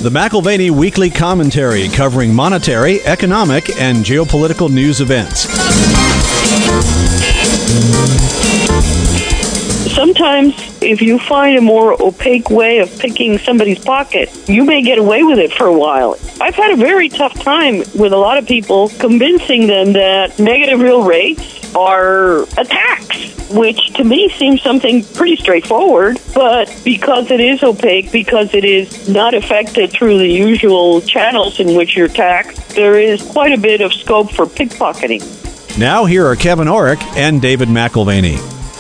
The McAlvany Weekly Commentary, covering monetary, economic, and geopolitical news events. Sometimes, if you find a more opaque way of picking somebody's pocket, you may get away with it for a while. I've had a very tough time with a lot of people convincing them that negative real rates are a tax, which to me seems something pretty straightforward. But because it is opaque, because it is not affected through the usual channels in which you're taxed, there is quite a bit of scope for pickpocketing. Now here are Kevin Orrick and David McAlvany.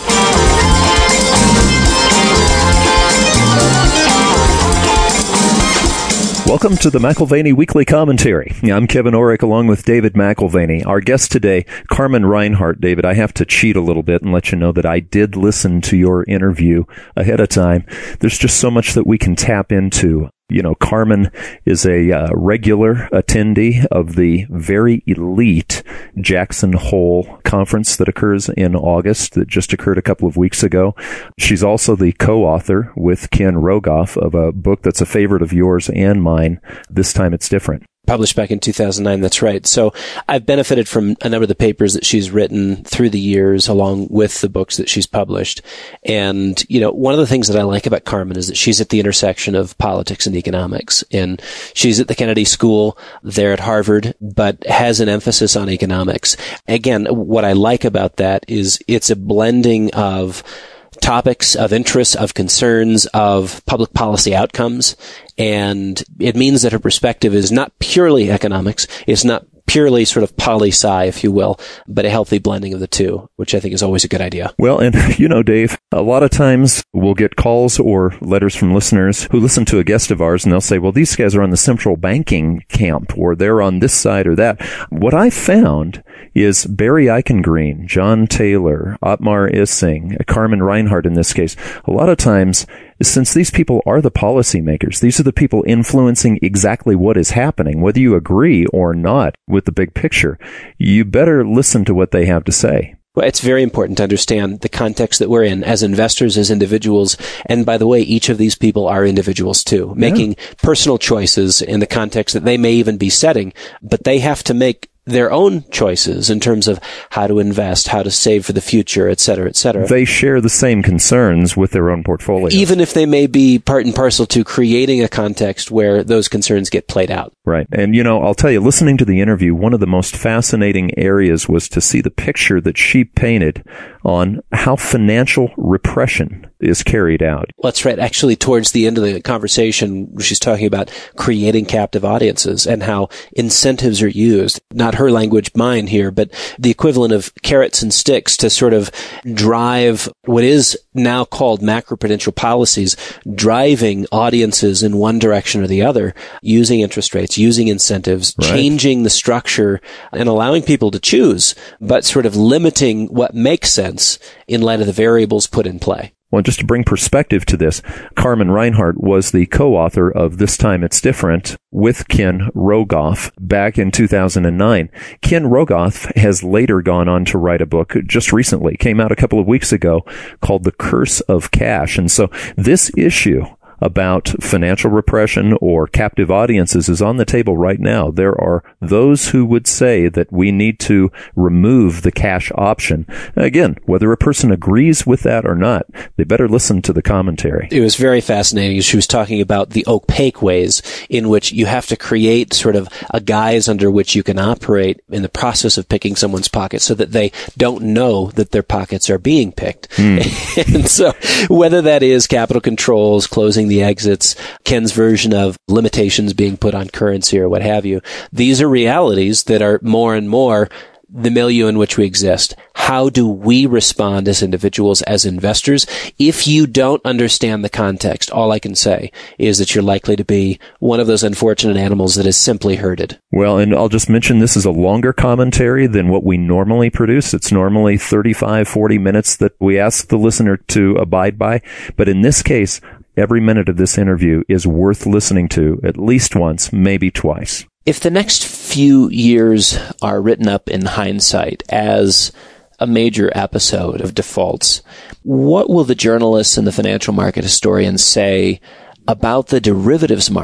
Welcome to the McAlvany Weekly Commentary. I'm Kevin Orrick along with David McAlvany. Our guest today, Carmen Reinhart. David, I have to cheat a little bit and let you know that I did listen to your interview ahead of time. There's just so much that we can tap into. You know, Carmen is a regular attendee of the very elite Jackson Hole conference that occurs in August, that just occurred a couple of weeks ago. She's also the co-author with Ken Rogoff of a book that's a favorite of yours and mine, This Time It's Different. Published back in 2009, that's right. So I've benefited from a number of the papers that she's written through the years, along with the books that she's published. And, you know, one of the things that I like about Carmen is that she's at the intersection of politics and economics. And she's at the Kennedy School there at Harvard, but has an emphasis on economics. Again, what I like about that is it's a blending of topics of interest, of concerns, of public policy outcomes. And it means that her perspective is not purely economics. It's not purely sort of poli-sci, if you will, but a healthy blending of the two, which I think is always a good idea. Well, and you know, Dave, a lot of times we'll get calls or letters from listeners who listen to a guest of ours and they'll say, well, these guys are on the central banking camp or they're on this side or that. What I found is Barry Eichengreen, John Taylor, Otmar Issing, Carmen Reinhart in this case, a lot of times, since these people are the policymakers, these are the people influencing exactly what is happening, whether you agree or not with the big picture, you better listen to what they have to say. Well, it's very important to understand the context that we're in as investors, as individuals. And by the way, each of these people are individuals too, making personal choices in the context that they may even be setting, but they have to make their own choices in terms of how to invest, how to save for the future, et cetera, et cetera. They share the same concerns with their own portfolio. Even if they may be part and parcel to creating a context where those concerns get played out. Right. And, you know, I'll tell you, listening to the interview, one of the most fascinating areas was to see the picture that she painted on how financial repression is carried out. Well, that's right. Actually, towards the end of the conversation, she's talking about creating captive audiences and how incentives are used. Not her language, mine here, but the equivalent of carrots and sticks to sort of drive what is now called macroprudential policies, driving audiences in one direction or the other, using interest rates, using incentives, changing the structure and allowing people to choose, but sort of limiting what makes sense in light of the variables put in play. Well, just to bring perspective to this, Carmen Reinhart was the co-author of This Time It's Different with Ken Rogoff back in 2009. Ken Rogoff has later gone on to write a book just recently, came out a couple of weeks ago, called The Curse of Cash. And so this issue about financial repression or captive audiences is on the table right now. There are those who would say that we need to remove the cash option. Again, whether a person agrees with that or not, they better listen to the commentary. It was very fascinating. She was talking about the opaque ways in which you have to create sort of a guise under which you can operate in the process of picking someone's pocket so that they don't know that their pockets are being picked. And so whether that is capital controls, closing the exits, Ken's version of limitations being put on currency or what have you. These are realities that are more and more the milieu in which we exist. How do we respond as individuals, as investors? If you don't understand the context, all I can say is that you're likely to be one of those unfortunate animals that is simply herded. Well, and I'll just mention this is a longer commentary than what we normally produce. It's normally 35, 40 minutes that we ask the listener to abide by. But in this case, every minute of this interview is worth listening to at least once, maybe twice. If the next few years are written up in hindsight as a major episode of defaults, what will the journalists and the financial market historians say about the derivatives market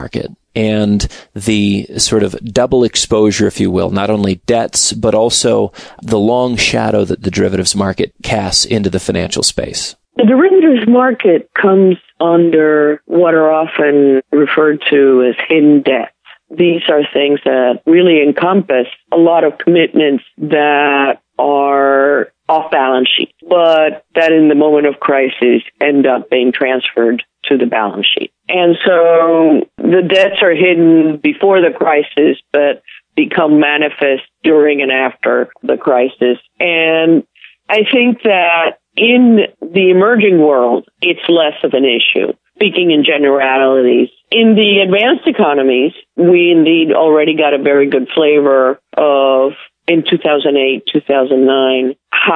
and the sort of double exposure, if you will, not only debts, but also the long shadow that the derivatives market casts into the financial space? The derivatives market comes under what are often referred to as hidden debts. These are things that really encompass a lot of commitments that are off balance sheet, but that in the moment of crisis end up being transferred to the balance sheet. And so the debts are hidden before the crisis, but become manifest during and after the crisis. And I think that in the emerging world, it's less of an issue. Speaking in generalities, in the advanced economies, we indeed already got a very good flavor of, in 2008, 2009,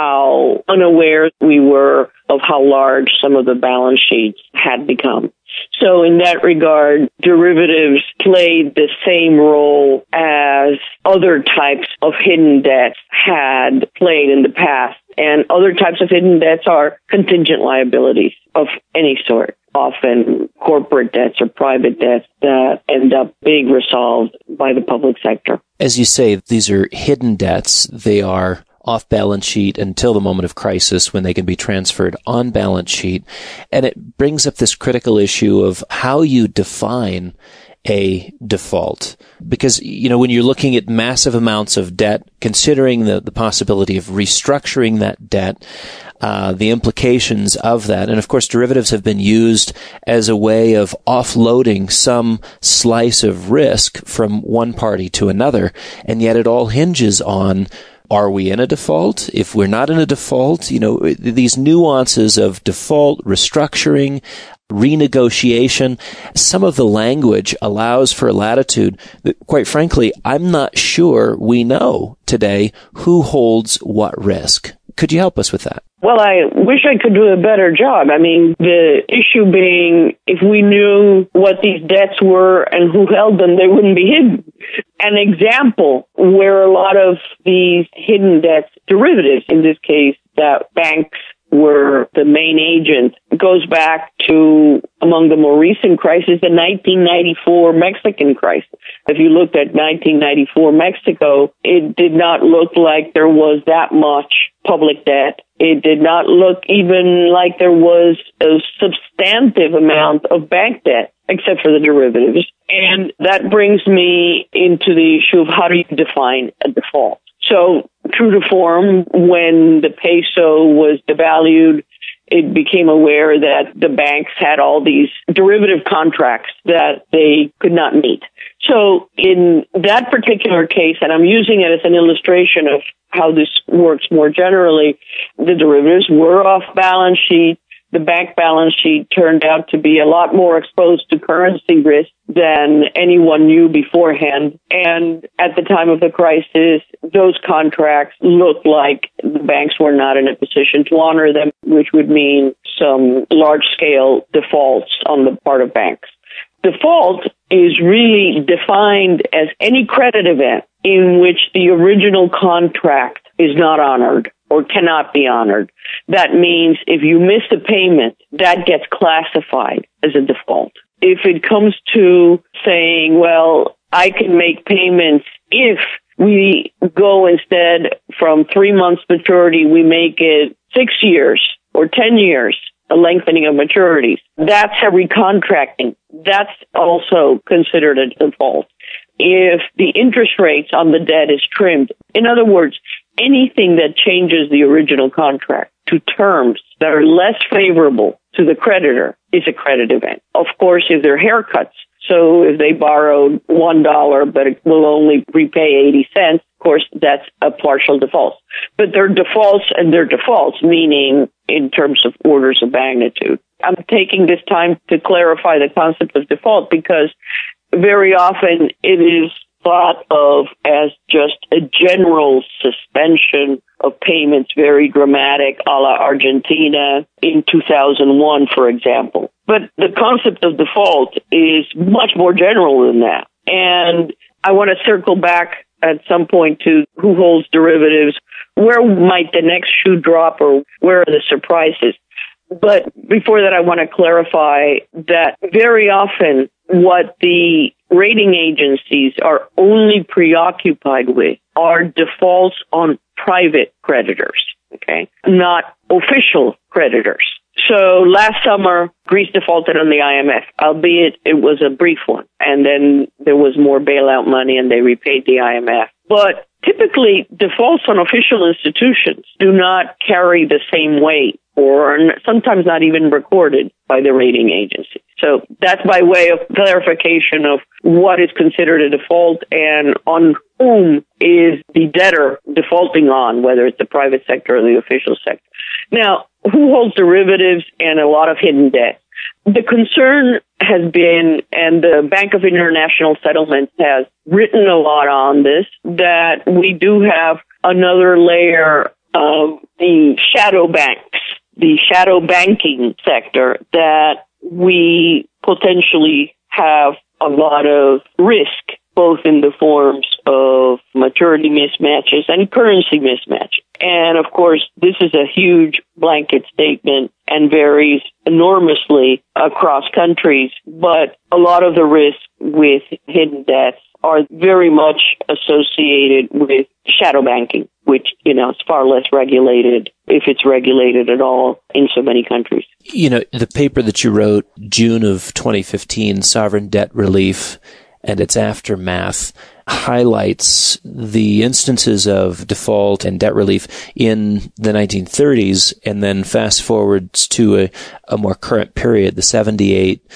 how unaware we were of how large some of the balance sheets had become. So in that regard, derivatives played the same role as other types of hidden debts had played in the past. And other types of hidden debts are contingent liabilities of any sort, often corporate debts or private debts that end up being resolved by the public sector. As you say, these are hidden debts. They are off balance sheet until the moment of crisis when they can be transferred on balance sheet. And it brings up this critical issue of how you define a default. Because, when you're looking at massive amounts of debt, considering the possibility of restructuring that debt, the implications of that. And of course, derivatives have been used as a way of offloading some slice of risk from one party to another. And yet it all hinges on, are we in a default? If we're not in a default, these nuances of default, restructuring, renegotiation, some of the language allows for a latitude that, quite frankly, I'm not sure we know today who holds what risk. Could you help us with that? Well, I wish I could do a better job. I mean, the issue being, if we knew what these debts were and who held them, they wouldn't be hidden. An example where a lot of these hidden debts, derivatives in this case, that banks were the main agent, goes back to, among the more recent crises, the 1994 Mexican crisis. If you looked at 1994 Mexico, it did not look like there was that much public debt. It did not look even like there was a substantive amount of bank debt, except for the derivatives. And that brings me into the issue of how do you define a default? So, true to form, when the peso was devalued, it became aware that the banks had all these derivative contracts that they could not meet. So, in that particular case, and I'm using it as an illustration of how this works more generally, the derivatives were off balance sheet. The bank balance sheet turned out to be a lot more exposed to currency risk than anyone knew beforehand. And at the time of the crisis, those contracts looked like the banks were not in a position to honor them, which would mean some large-scale defaults on the part of banks. Default is really defined as any credit event in which the original contract is not honored or cannot be honored. That means if you miss a payment, that gets classified as a default. If it comes to saying, well, I can make payments if we go instead from 3 months maturity, we make it 6 years or 10 years, a lengthening of maturities. That's a recontracting. That's also considered a default. If the interest rates on the debt is trimmed, in other words, anything that changes the original contract to terms that are less favorable to the creditor is a credit event. Of course, if there are haircuts, so if they borrowed $1, but it will only repay 80 cents, of course, that's a partial default. But they're defaults, and they're defaults, meaning in terms of orders of magnitude. I'm taking this time to clarify the concept of default because very often it is thought of as just a general suspension of payments, very dramatic, a la Argentina in 2001, for example. But the concept of default is much more general than that. And I want to circle back at some point to who holds derivatives, where might the next shoe drop, or where are the surprises. But before that, I want to clarify that very often what the rating agencies are only preoccupied with are defaults on private creditors, okay, not official creditors. So last summer, Greece defaulted on the IMF, albeit it was a brief one. And then there was more bailout money and they repaid the IMF. But typically, defaults on official institutions do not carry the same weight, or sometimes not even recorded by the rating agency. So that's by way of clarification of what is considered a default and on whom is the debtor defaulting on, whether it's the private sector or the official sector. Now, who holds derivatives and a lot of hidden debt? The concern has been, and the Bank of International Settlements has written a lot on this, that we do have another layer of the shadow banks, the shadow banking sector, that we potentially have a lot of risk, both in the forms of maturity mismatches and currency mismatches. And of course, this is a huge blanket statement and varies enormously across countries, but a lot of the risks with hidden debts are very much associated with shadow banking, which, is far less regulated, if it's regulated at all, in so many countries. The paper that you wrote, June of 2015, Sovereign Debt Relief and its Aftermath, highlights the instances of default and debt relief in the 1930s, and then fast forwards to a more current period, the 78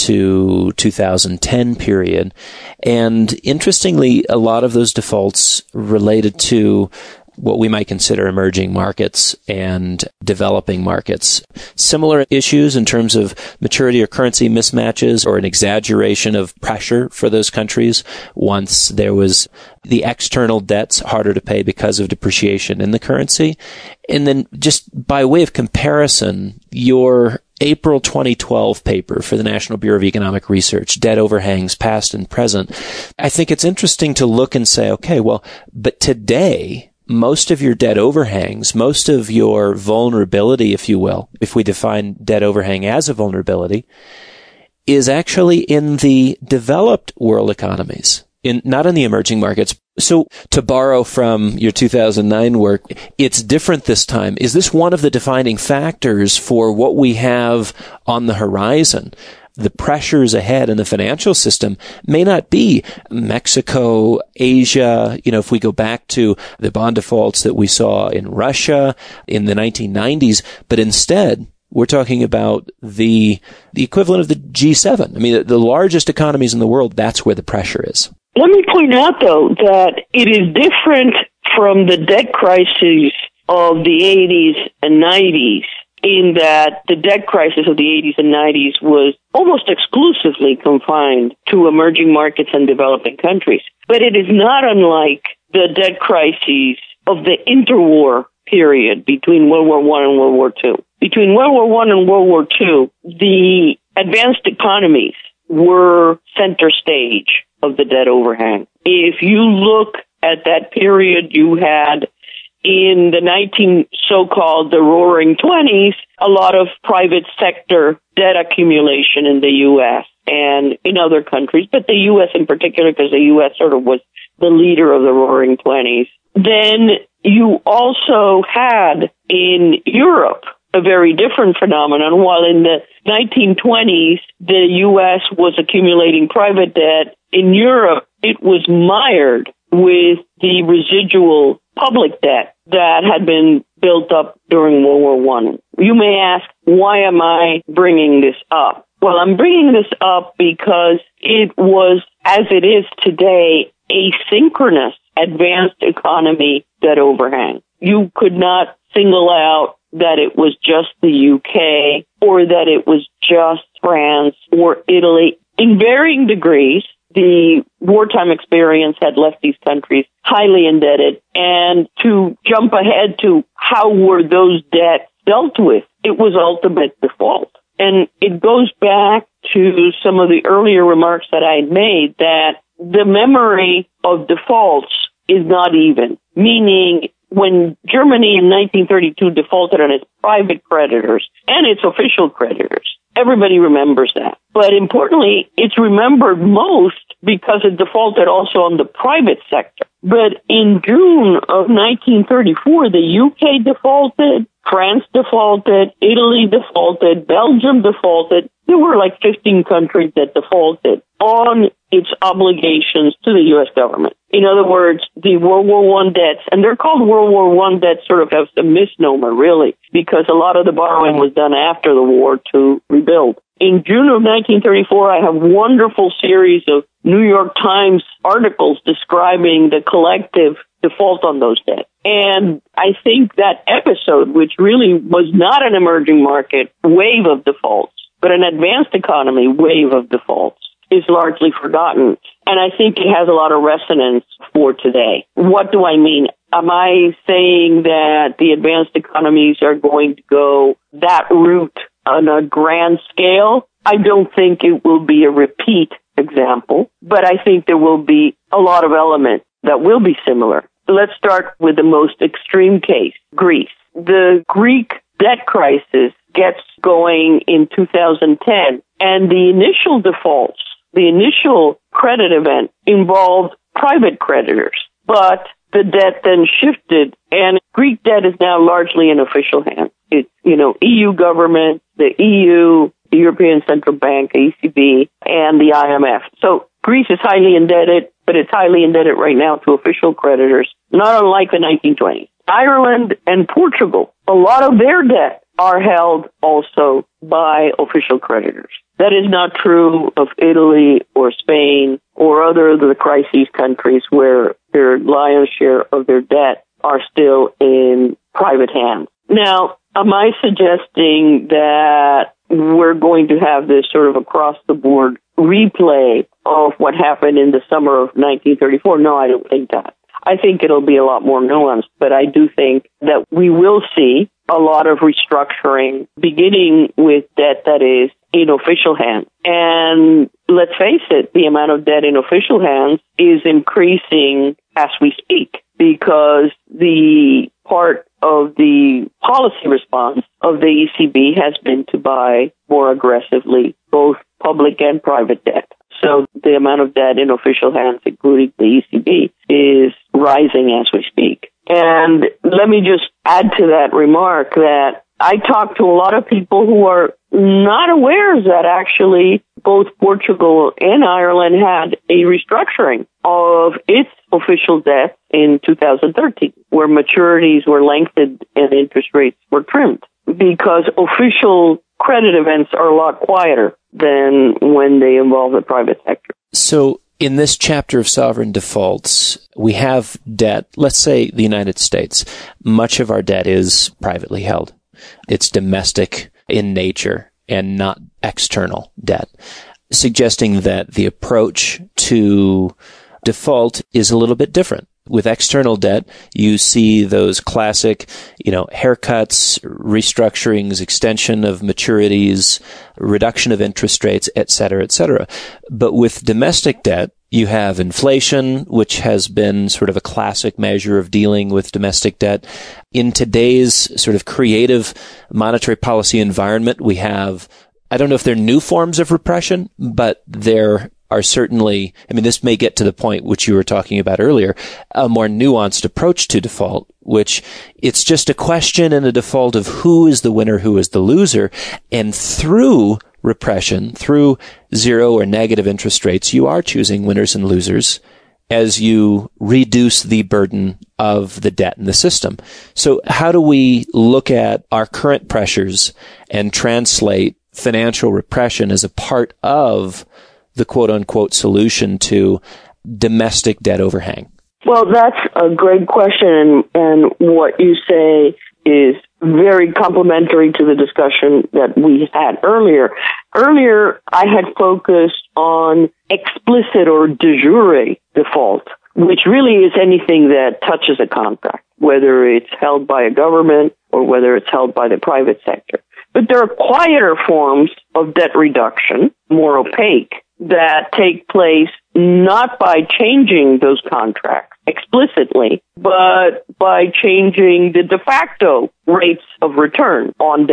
to 2010 period. And interestingly, a lot of those defaults related to what we might consider emerging markets and developing markets. Similar issues in terms of maturity or currency mismatches, or an exaggeration of pressure for those countries once there was the external debts harder to pay because of depreciation in the currency. And then just by way of comparison, your April 2012 paper for the National Bureau of Economic Research, Debt Overhangs Past and Present, I think it's interesting to look and say, okay, well, but today, most of your debt overhangs, most of your vulnerability, if you will, if we define debt overhang as a vulnerability, is actually in the developed world economies, not in the emerging markets. So to borrow from your 2009 work, it's different this time. Is this one of the defining factors for what we have on the horizon? The pressures ahead in the financial system may not be Mexico, Asia. If we go back to the bond defaults that we saw in Russia in the 1990s, but instead we're talking about the equivalent of the G7. I mean, the largest economies in the world, that's where the pressure is. Let me point out, though, that it is different from the debt crises of the 80s and 90s, in that the debt crisis of the 80s and 90s was almost exclusively confined to emerging markets and developing countries. But it is not unlike the debt crises of the interwar period between World War I and World War II. Between World War I and World War II, the advanced economies were center stage of the debt overhang. If you look at that period, you had in the so-called the Roaring 20s, a lot of private sector debt accumulation in the U.S. and in other countries, but the U.S. in particular, because the U.S. sort of was the leader of the Roaring 20s. Then you also had in Europe a very different phenomenon. While in the 1920s, the U.S. was accumulating private debt, in Europe, it was mired with the residual public debt that had been built up during World War I. You may ask, why am I bringing this up? Well, I'm bringing this up because it was, as it is today, asynchronous advanced economy debt overhang. You could not single out that it was just the UK or that it was just France or Italy. In varying degrees, the wartime experience had left these countries highly indebted. And to jump ahead to how were those debts dealt with, it was ultimate default. And it goes back to some of the earlier remarks that I had made, that the memory of defaults is not even, meaning when Germany in 1932 defaulted on its private creditors and its official creditors, everybody remembers that. But importantly, it's remembered most because it defaulted also on the private sector. But in June of 1934, the UK defaulted, France defaulted, Italy defaulted, Belgium defaulted. There were like 15 countries that defaulted on its obligations to the U.S. government. In other words, the World War I debts, and they're called World War I debts sort of as a misnomer, really, because a lot of the borrowing was done after the war to rebuild. In June of 1934, I have a wonderful series of New York Times articles describing the collective default on those debts. And I think that episode, which really was not an emerging market wave of defaults, but an advanced economy wave of defaults, is largely forgotten. And I think it has a lot of resonance for today. What do I mean? Am I saying that the advanced economies are going to go that route on a grand scale? I don't think it will be a repeat example, but I think there will be a lot of elements that will be similar. Let's start with the most extreme case, Greece. The Greek debt crisis gets going in 2010, and the initial defaults, the initial credit event involved private creditors, but the debt then shifted, and Greek debt is now largely in official hands. It's, EU government, the EU, the European Central Bank, ECB, and the IMF. So Greece is highly indebted, but it's highly indebted right now to official creditors, not unlike the 1920s. Ireland and Portugal, a lot of their debt are held also by official creditors. That is not true of Italy or Spain or other of the crisis countries where their lion's share of their debt are still in private hands. Now, am I suggesting that we're going to have this sort of across-the-board replay of what happened in the summer of 1934? No, I don't think that. I think it'll be a lot more nuanced, but I do think that we will see a lot of restructuring, beginning with debt that is in official hands. And let's face it, the amount of debt in official hands is increasing as we speak, because the part of the policy response of the ECB has been to buy more aggressively both public and private debt. So the amount of debt in official hands, including the ECB, is rising as we speak. And let me just add to that remark that I talk to a lot of people who are not aware that actually both Portugal and Ireland had a restructuring of its official debt in 2013, where maturities were lengthened and interest rates were trimmed, because official credit events are a lot quieter than when they involve the private sector. So in this chapter of sovereign defaults, we have debt, let's say the United States. Much of our debt is privately held. It's domestic in nature and not external debt, suggesting that the approach to default is a little bit different. With external debt, you see those classic, haircuts, restructurings, extension of maturities, reduction of interest rates, et cetera, et cetera. But with domestic debt, you have inflation, which has been sort of a classic measure of dealing with domestic debt. In today's sort of creative monetary policy environment, we have, I don't know if they're new forms of repression, but there are certainly, this may get to the point which you were talking about earlier, a more nuanced approach to default, which it's just a question and a default of who is the winner, who is the loser. And through repression, through zero or negative interest rates, you are choosing winners and losers as you reduce the burden of the debt in the system. So how do we look at our current pressures and translate financial repression as a part of the quote-unquote solution to domestic debt overhang? Well, that's a great question, and what you say is very complementary to the discussion that we had earlier. Earlier, I had focused on explicit or de jure default, which really is anything that touches a contract, whether it's held by a government or whether it's held by the private sector. But there are quieter forms of debt reduction, more opaque, that take place not by changing those contracts explicitly, but by changing the de facto rates of return on debt.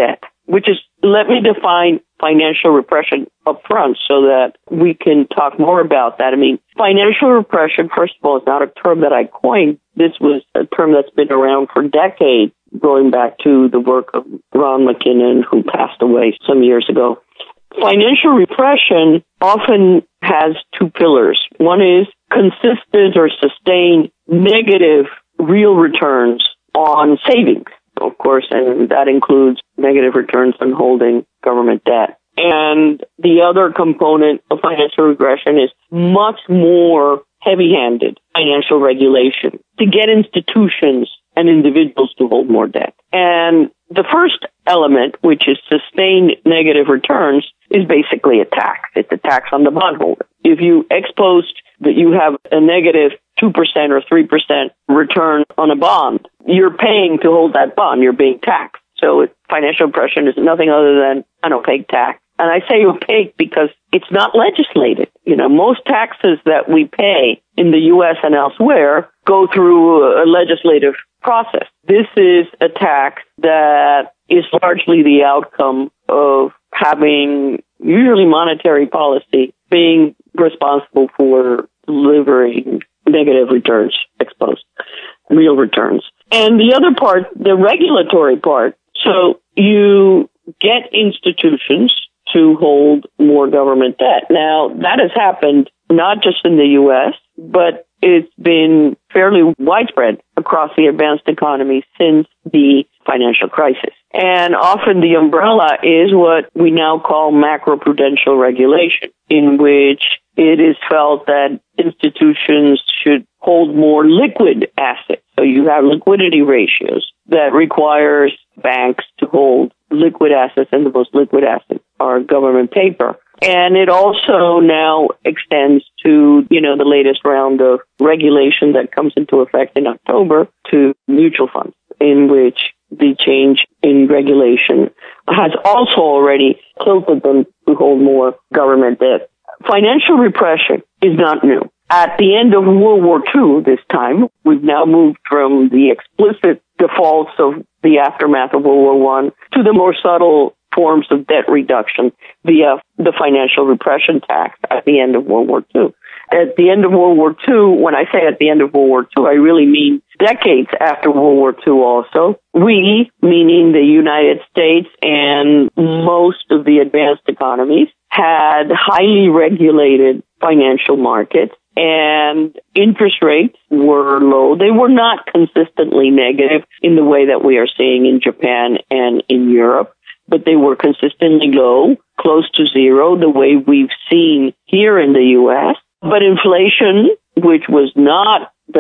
which is, let me define financial repression up front so that we can talk more about that. I mean, financial repression, first of all, is not a term that I coined. This was a term that's been around for decades, going back to the work of Ron McKinnon, who passed away some years ago. Financial repression often has two pillars. One is consistent or sustained negative real returns on savings, of course, and that includes negative returns on holding government debt. And the other component of financial regression is much more heavy-handed financial regulation to get institutions and individuals to hold more debt. And the first element, which is sustained negative returns, is basically a tax. It's a tax on the bondholder. If you exposed that you have a negative 2% or 3% return on a bond, you're paying to hold that bond. You're being taxed. So financial repression is nothing other than an opaque tax. And I say opaque because it's not legislated. You know, most taxes that we pay in the U.S. and elsewhere go through a legislative process. This is a tax that is largely the outcome of having usually monetary policy being responsible for delivering negative returns exposed, real returns. And the other part, the regulatory part, so you get institutions to hold more government debt. Now, that has happened not just in the U.S., but it's been fairly widespread across the advanced economies since the financial crisis. And often the umbrella is what we now call macroprudential regulation, in which it is felt that institutions should hold more liquid assets. So you have liquidity ratios that requires banks to hold liquid assets, and the most liquid assets are government paper. And it also now extends to, the latest round of regulation that comes into effect in October to mutual funds, in which the change in regulation has also already tilted them to hold more government debt. Financial repression is not new. At the end of World War II, this time, we've now moved from the explicit defaults of the aftermath of World War I to the more subtle forms of debt reduction via the financial repression tax at the end of World War II. At the end of World War II, when I say at the end of World War II, I really mean decades after World War II also. We, meaning the United States and most of the advanced economies, had highly regulated financial markets, and interest rates were low. They were not consistently negative in the way that we are seeing in Japan and in Europe, but they were consistently low, close to zero, the way we've seen here in the U.S. But inflation, which was not the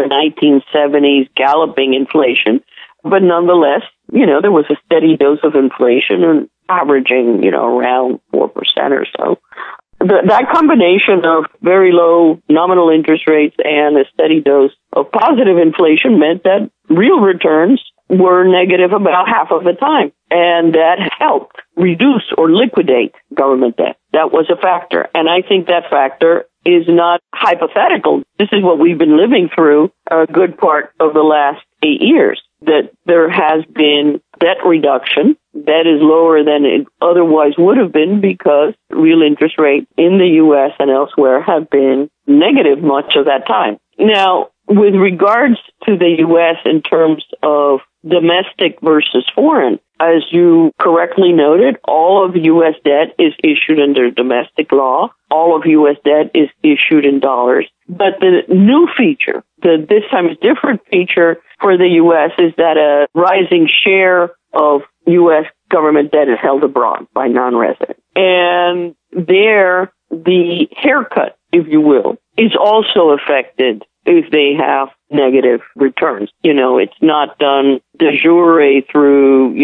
1970s galloping inflation, but nonetheless, there was a steady dose of inflation and averaging, around 4% or so. That combination of very low nominal interest rates and a steady dose of positive inflation meant that real returns were negative about half of the time. And that helped reduce or liquidate government debt. That was a factor. And I think that factor is not hypothetical. This is what we've been living through a good part of the last 8 years, that there has been debt reduction that is lower than it otherwise would have been because real interest rates in the U.S. and elsewhere have been negative much of that time. Now, with regards to the U.S. in terms of domestic versus foreign, as you correctly noted, all of U.S. debt is issued under domestic law. All of U.S. debt is issued in dollars. But the new feature, the this time is different feature for the U.S. is that a rising share of U.S. government debt is held abroad by non-residents. And there, the haircut, if you will, is also affected if they have negative returns. It's not done de jure through,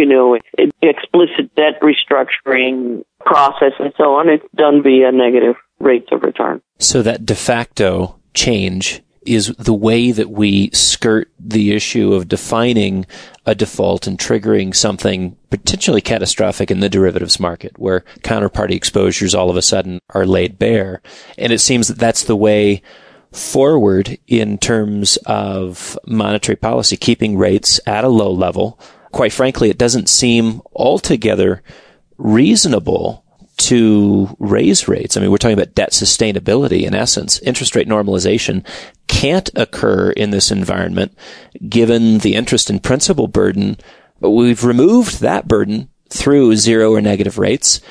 explicit debt restructuring process and so on. It's done via negative rates of return. So that de facto change is the way that we skirt the issue of defining a default and triggering something potentially catastrophic in the derivatives market, where counterparty exposures all of a sudden are laid bare. And it seems that that's the way forward in terms of monetary policy, keeping rates at a low level. Quite frankly, it doesn't seem altogether reasonable to raise rates. I mean, we're talking about debt sustainability in essence. Interest rate normalization can't occur in this environment given the interest and principal burden. But we've removed that burden through zero or negative rates.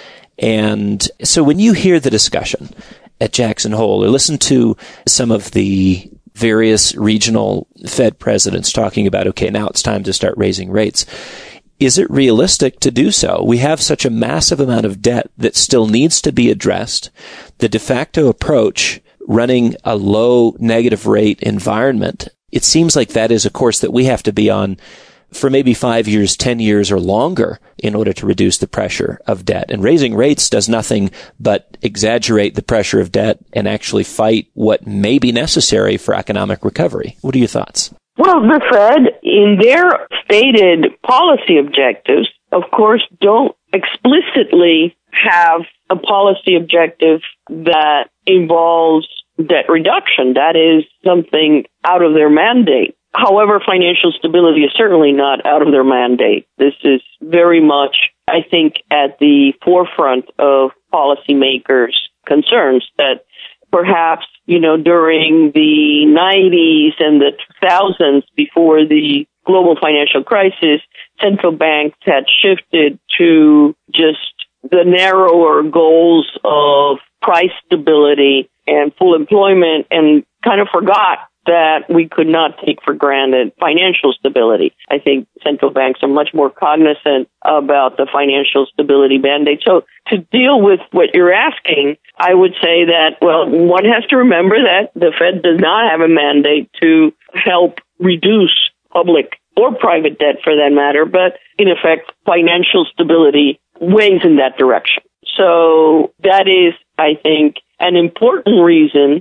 And so when you hear the discussion at Jackson Hole or listen to some of the various regional Fed presidents talking about, okay, now it's time to start raising rates, is it realistic to do so? We have such a massive amount of debt that still needs to be addressed. The de facto approach, running a low negative rate environment, it seems like that is a course that we have to be on for maybe 5 years, 10 years or longer in order to reduce the pressure of debt. And raising rates does nothing but exaggerate the pressure of debt and actually fight what may be necessary for economic recovery. What are your thoughts? Well, the Fed, in their stated policy objectives, of course, don't explicitly have a policy objective that involves debt reduction. That is something out of their mandate. However, financial stability is certainly not out of their mandate. This is very much, I think, at the forefront of policymakers' concerns that perhaps, during the 90s and the 2000s, before the global financial crisis, central banks had shifted to just the narrower goals of price stability and full employment and kind of forgot that we could not take for granted financial stability. I think central banks are much more cognizant about the financial stability mandate. So to deal with what you're asking, I would say that, well, one has to remember that the Fed does not have a mandate to help reduce public or private debt for that matter, but in effect, financial stability weighs in that direction. So that is, I think, an important reason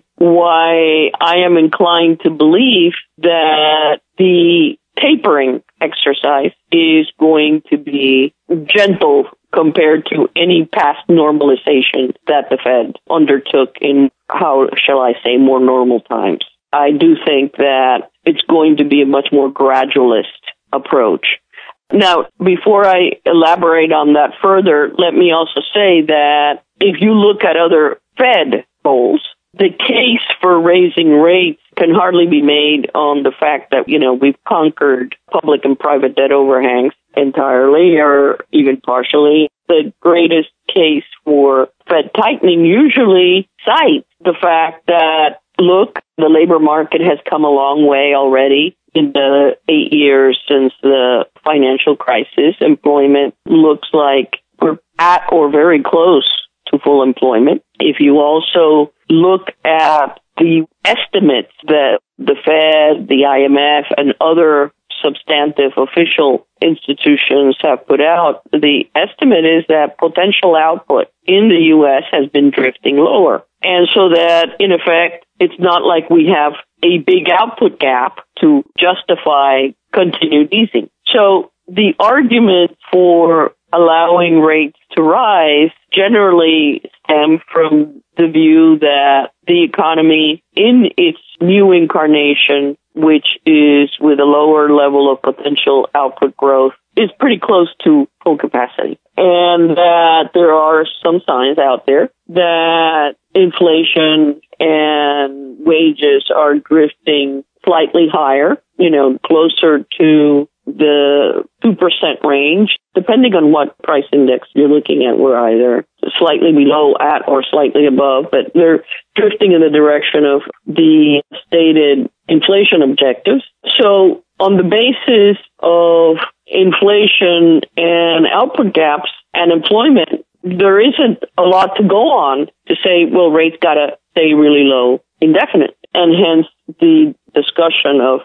why I am inclined to believe that the tapering exercise is going to be gentle compared to any past normalization that the Fed undertook in, how shall I say, more normal times. I do think that it's going to be a much more gradualist approach. Now, before I elaborate on that further, let me also say that if you look at other Fed goals, the case for raising rates can hardly be made on the fact that, we've conquered public and private debt overhangs entirely or even partially. The greatest case for Fed tightening usually cites the fact that, look, the labor market has come a long way already. In the 8 years since the financial crisis, employment looks like we're at or very close to full employment. If you also look at the estimates that the Fed, the IMF, and other substantive official institutions have put out, the estimate is that potential output in the U.S. has been drifting lower. And so that, in effect, it's not like we have a big output gap to justify continued easing. So the argument for allowing rates to rise generally stem from the view that the economy in its new incarnation, which is with a lower level of potential output growth, is pretty close to full capacity. And that there are some signs out there that inflation and wages are drifting slightly higher, closer to the 2% range, depending on what price index you're looking at. We're either slightly below, at, or slightly above, but they're drifting in the direction of the stated inflation objectives. So on the basis of inflation and output gaps and employment, there isn't a lot to go on to say, well, rates got to stay really low indefinite. And hence the discussion of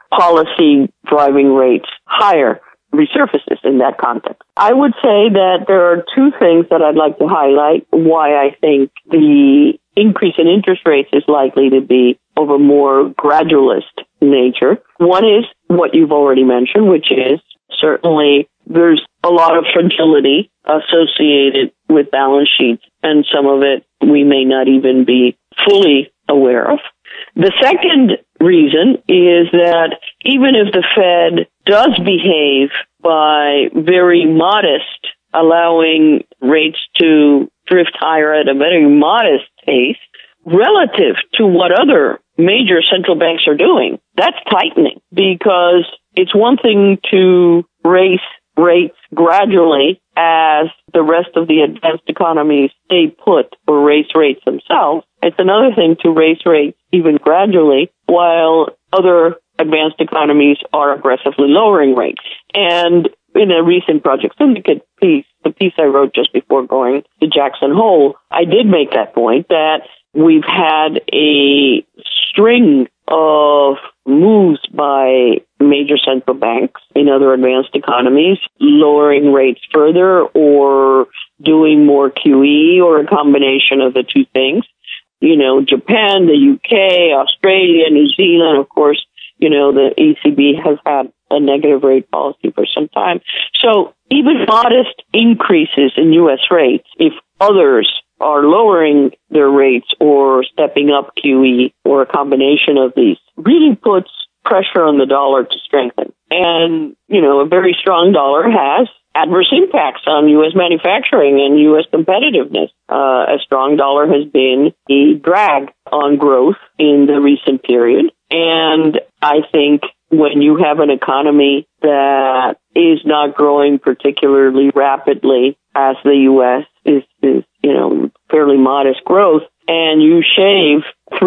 policy driving rates higher resurfaces in that context. I would say that there are two things that I'd like to highlight why I think the increase in interest rates is likely to be of a more gradualist nature. One is what you've already mentioned, which is certainly there's a lot of fragility associated with balance sheets, and some of it we may not even be fully aware of. The second reason is that even if the Fed does behave by very modest allowing rates to drift higher at a very modest pace relative to what other major central banks are doing. That's tightening, because it's one thing to raise rates gradually as the rest of the advanced economies stay put or raise rates themselves. It's another thing to raise rates even gradually while other advanced economies are aggressively lowering rates. And in a recent Project Syndicate piece, the piece I wrote just before going to Jackson Hole, I did make that point that we've had a string of moves by major central banks in other advanced economies, lowering rates further or doing more QE or a combination of the two things. You know, Japan, the UK, Australia, New Zealand, of course, you know, the ECB has had a negative rate policy for some time. So even modest increases in U.S. rates, if others are lowering their rates or stepping up QE or a combination of these, really puts pressure on the dollar to strengthen. And, you know, a very strong dollar has adverse impacts on U.S. manufacturing and U.S. competitiveness. A strong dollar has been a drag on growth in the recent period. And I think when you have an economy that is not growing particularly rapidly, as the U.S. is you know, fairly modest growth, and you shave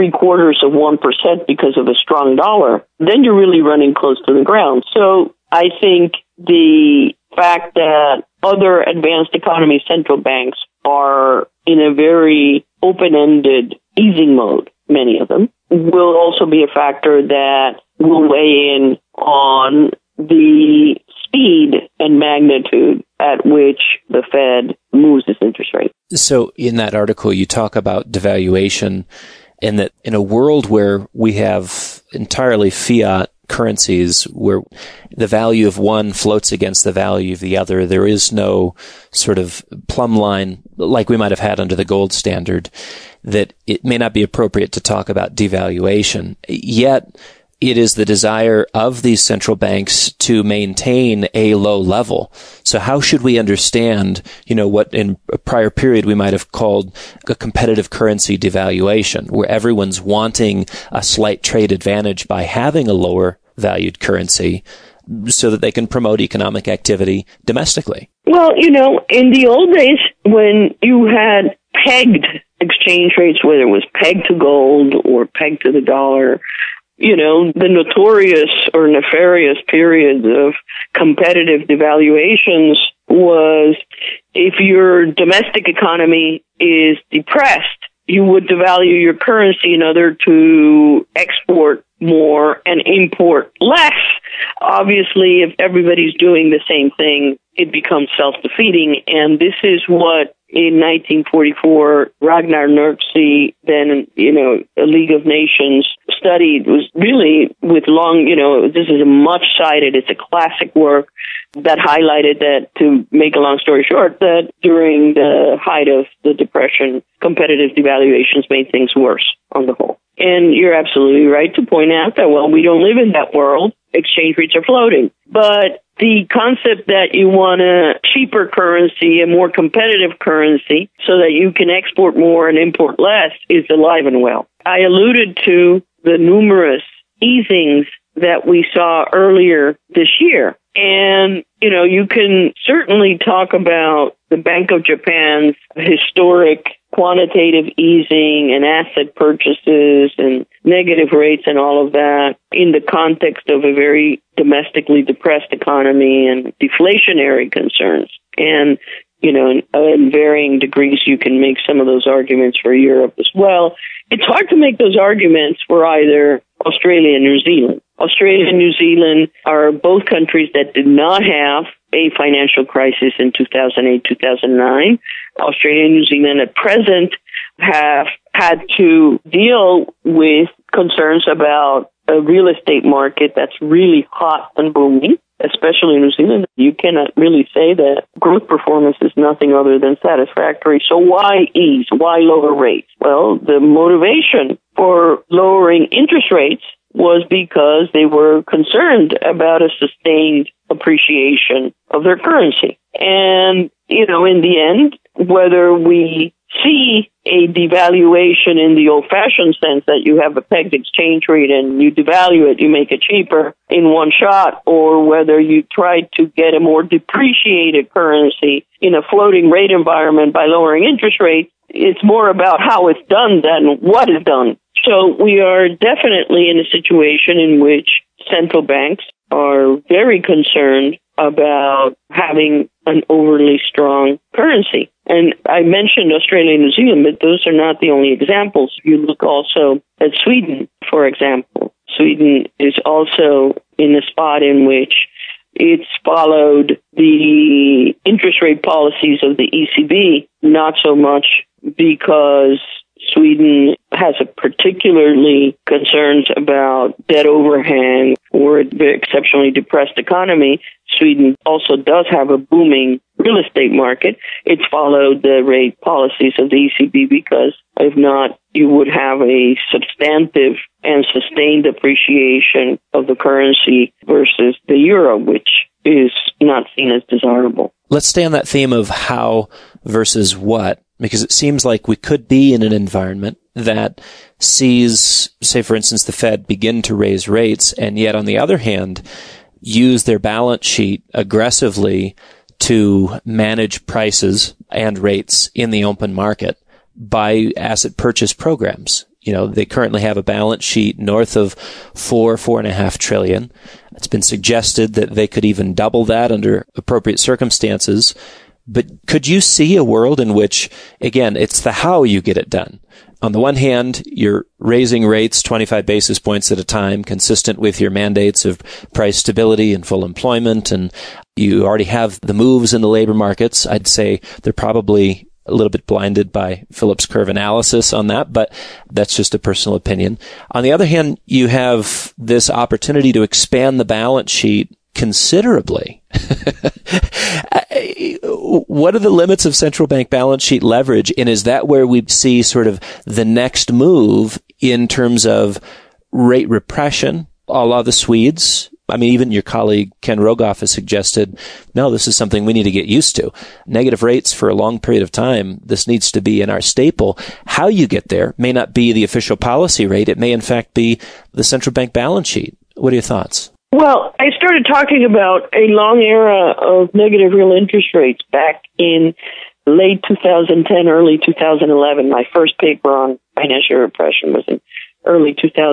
0.75% because of a strong dollar, then you're really running close to the ground. So I think the fact that other advanced economy central banks are in a very open-ended easing mode, many of them, will also be a factor that will weigh in on the speed and magnitude at which the Fed moves its interest rate. So in that article, you talk about devaluation, and that in a world where we have entirely fiat currencies, where the value of one floats against the value of the other, there is no sort of plumb line like we might have had under the gold standard, that it may not be appropriate to talk about devaluation. Yet it is the desire of these central banks to maintain a low level. So how should we understand, you know, what in a prior period we might have called a competitive currency devaluation, where everyone's wanting a slight trade advantage by having a lower valued currency so that they can promote economic activity domestically? Well, you know, in the old days when you had pegged exchange rates, whether it was pegged to gold or pegged to the dollar, you know, the notorious or nefarious periods of competitive devaluations was if your domestic economy is depressed, you would devalue your currency in order to export more and import less. Obviously, if everybody's doing the same thing, it becomes self-defeating. And this is what in 1944, Ragnar Nertzi, then, you know, a League of Nations studied, was really with long, you know, this is a much cited, it's a classic work that highlighted that, to make a long story short, that during the height of the Depression, competitive devaluations made things worse on the whole. And you're absolutely right to point out that, well, we don't live in that world. Exchange rates are floating. But the concept that you want a cheaper currency, a more competitive currency, so that you can export more and import less is alive and well. I alluded to the numerous easings that we saw earlier this year. And, you know, you can certainly talk about the Bank of Japan's historic quantitative easing and asset purchases and negative rates and all of that in the context of a very domestically depressed economy and deflationary concerns. And, you know, in varying degrees, you can make some of those arguments for Europe as well. It's hard to make those arguments for either Australia and New Zealand. Australia and New Zealand are both countries that did not have a financial crisis in 2008, 2009. Australia and New Zealand at present have had to deal with concerns about a real estate market that's really hot and booming, especially in New Zealand. You cannot really say that growth performance is nothing other than satisfactory. So why ease? Why lower rates? Well, the motivation for lowering interest rates was because they were concerned about a sustained appreciation of their currency. And, in the end, whether we see a devaluation in the old-fashioned sense that you have a pegged exchange rate and you devalue it, you make it cheaper in one shot, or whether you try to get a more depreciated currency in a floating rate environment by lowering interest rates, it's more about how it's done than what is done. So we are definitely in a situation in which central banks are very concerned about having an overly strong currency. And I mentioned Australia and New Zealand, but those are not the only examples. You look also at Sweden, for example. Sweden is also in a spot in which it's followed the interest rate policies of the ECB, not so much because Sweden has a particularly concerns about debt overhang or an exceptionally depressed economy. Sweden also does have a booming real estate market. It's followed the rate policies of the ECB because if not, you would have a substantive and sustained appreciation of the currency versus the euro, which is not seen as desirable. Let's stay on that theme of how versus what, because it seems like we could be in an environment that sees, say, for instance, the Fed begin to raise rates, and yet, on the other hand, use their balance sheet aggressively to manage prices and rates in the open market by asset purchase programs. They currently have a balance sheet north of $4.5 trillion. It's been suggested that they could even double that under appropriate circumstances. But could you see a world in which, again, it's the how you get it done? On the one hand, you're raising rates 25 basis points at a time, consistent with your mandates of price stability and full employment, and you already have the moves in the labor markets. I'd say they're probably a little bit blinded by Phillips curve analysis on that, but that's just a personal opinion. On the other hand, you have this opportunity to expand the balance sheet considerably. What are the limits of central bank balance sheet leverage? And is that where we see sort of the next move in terms of rate repression, a la the Swedes? I mean, even your colleague Ken Rogoff has suggested, no, this is something we need to get used to. Negative rates for a long period of time. This needs to be in our staple. How you get there may not be the official policy rate. It may, in fact, be the central bank balance sheet. What are your thoughts? Well, I started talking about a long era of negative real interest rates back in late 2010, early 2011. My first paper on financial repression was in early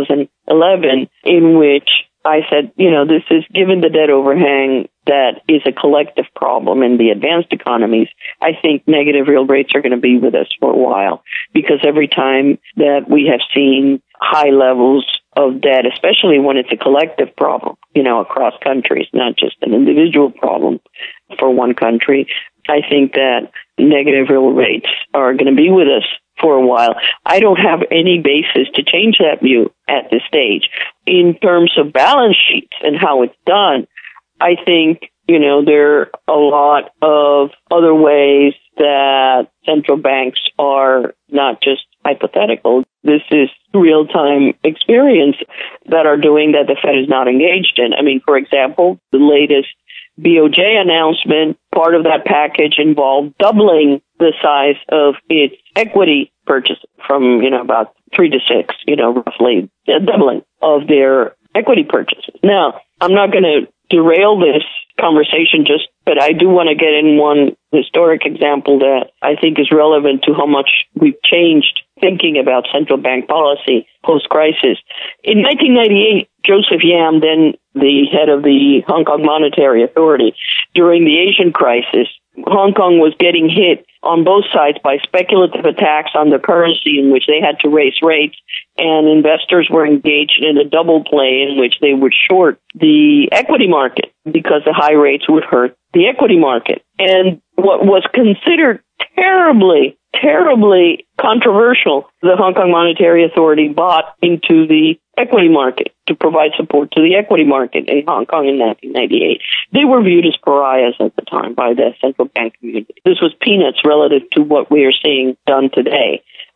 2011, in which I said, this is, given the debt overhang that is a collective problem in the advanced economies, I think negative real rates are going to be with us for a while, because every time that we have seen high levels of debt, especially when it's a collective problem, across countries, not just an individual problem for one country, I think that negative real rates are going to be with us for a while. I don't have any basis to change that view at this stage. In terms of balance sheets and how it's done, I think, there are a lot of other ways that central banks are not just hypothetical. This is real-time experience that are doing that the Fed is not engaged in. I mean, for example, the latest BOJ announcement, part of that package involved doubling the size of its equity purchase from, about 3 to 6, roughly doubling of their equity purchases. Now, I'm not going to derail this conversation but I do want to get in one historic example that I think is relevant to how much we've changed thinking about central bank policy post-crisis. In 1998, Joseph Yam, then the head of the Hong Kong Monetary Authority, during the Asian crisis, Hong Kong was getting hit on both sides by speculative attacks on the currency in which they had to raise rates, and investors were engaged in a double play in which they would short the equity market because the high rates would hurt the equity market. And what was considered terribly controversial, the Hong Kong Monetary Authority bought into the equity market to provide support to the equity market in Hong Kong in 1998. They were viewed as pariahs at the time by the central bank community. This was peanuts relative to what we are seeing done today.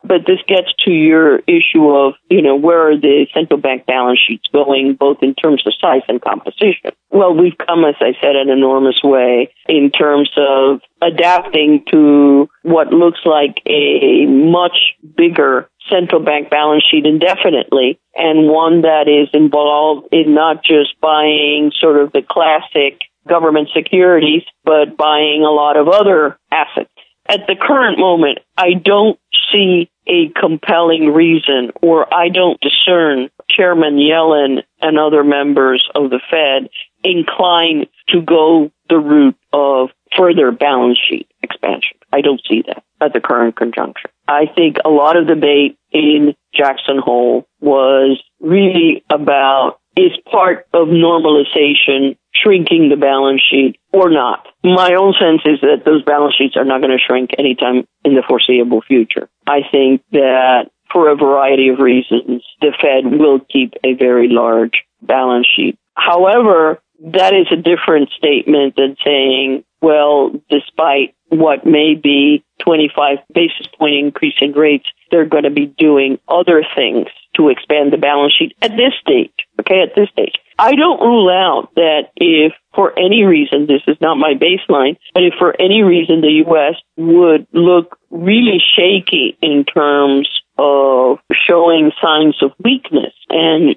But this gets to your issue of, where are the central bank balance sheets going, both in terms of size and composition? Well, we've come, as I said, an enormous way in terms of adapting to what looks like a much bigger central bank balance sheet indefinitely, and one that is involved in not just buying sort of the classic government securities, but buying a lot of other assets. At the current moment, I don't see a compelling reason, or I don't discern Chairman Yellen and other members of the Fed inclined to go the route of further balance sheet expansion. I don't see that at the current conjuncture. I think a lot of debate in Jackson Hole was really about, is part of normalization shrinking the balance sheet or not? My own sense is that those balance sheets are not going to shrink anytime in the foreseeable future. I think that for a variety of reasons, the Fed will keep a very large balance sheet. However, that is a different statement than saying, well, despite what may be 25 basis point increase in rates, they're going to be doing other things to expand the balance sheet at this stage. Okay, at this stage. I don't rule out that if for any reason, this is not my baseline, but if for any reason the U.S. would look really shaky in terms of showing signs of weakness and,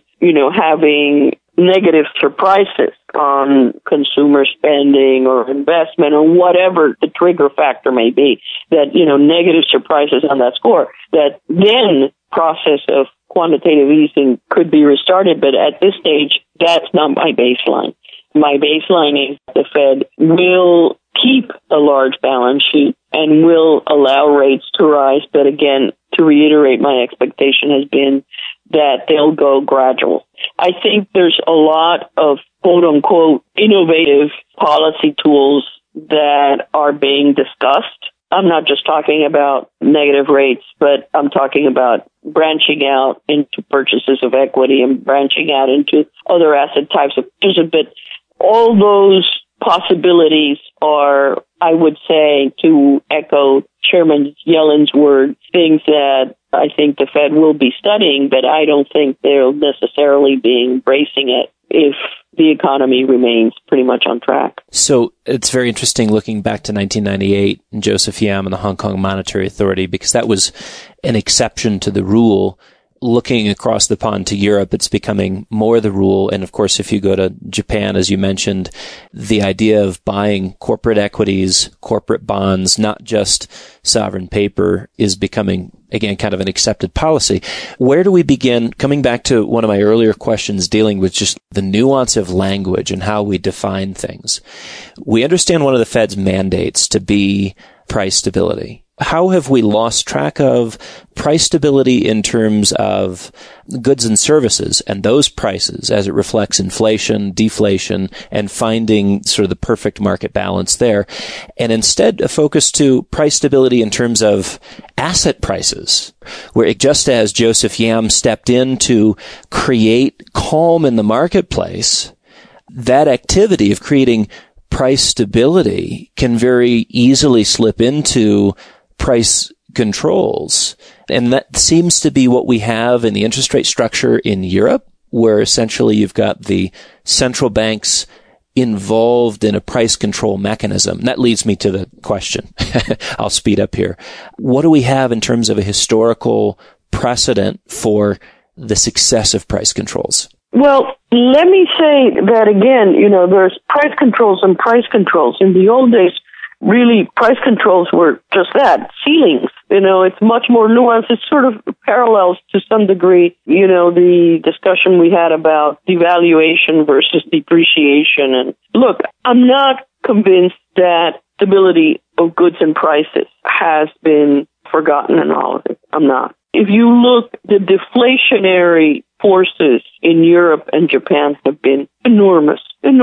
having negative surprises on consumer spending or investment or whatever the trigger factor may be, that, negative surprises on that score, that then process of quantitative easing could be restarted. But at this stage, that's not my baseline. My baseline is the Fed will keep a large balance sheet and will allow rates to rise. But again, to reiterate, my expectation has been that they'll go gradual. I think there's a lot of quote-unquote innovative policy tools that are being discussed. I'm not just talking about negative rates, but I'm talking about branching out into purchases of equity and branching out into other asset types. But all those possibilities are, I would say, to echo Chairman Yellen's word, things that I think the Fed will be studying, but I don't think they'll necessarily be embracing it if the economy remains pretty much on track. So it's very interesting looking back to 1998 and Joseph Yam and the Hong Kong Monetary Authority, because that was an exception to the rule. Looking across the pond to Europe, it's becoming more the rule. And of course, if you go to Japan, as you mentioned, the idea of buying corporate equities, corporate bonds, not just sovereign paper, is becoming, again, kind of an accepted policy. Where do we begin? Coming back to one of my earlier questions dealing with just the nuance of language and how we define things. We understand one of the Fed's mandates to be price stability. How have we lost track of price stability in terms of goods and services and those prices as it reflects inflation, deflation, and finding sort of the perfect market balance there, and instead a focus to price stability in terms of asset prices, where just as Joseph Yam stepped in to create calm in the marketplace, that activity of creating price stability can very easily slip into price controls. And that seems to be what we have in the interest rate structure in Europe, where essentially you've got the central banks involved in a price control mechanism. And that leads me to the question. I'll speed up here. What do we have in terms of a historical precedent for the success of price controls? Well, let me say that again, there's price controls and price controls. In the old days, really, price controls were just that, ceilings. It's much more nuanced. It sort of parallels to some degree, the discussion we had about devaluation versus depreciation. And look, I'm not convinced that stability of goods and prices has been forgotten in all of it. I'm not. If you look, the deflationary forces in Europe and Japan have been enormous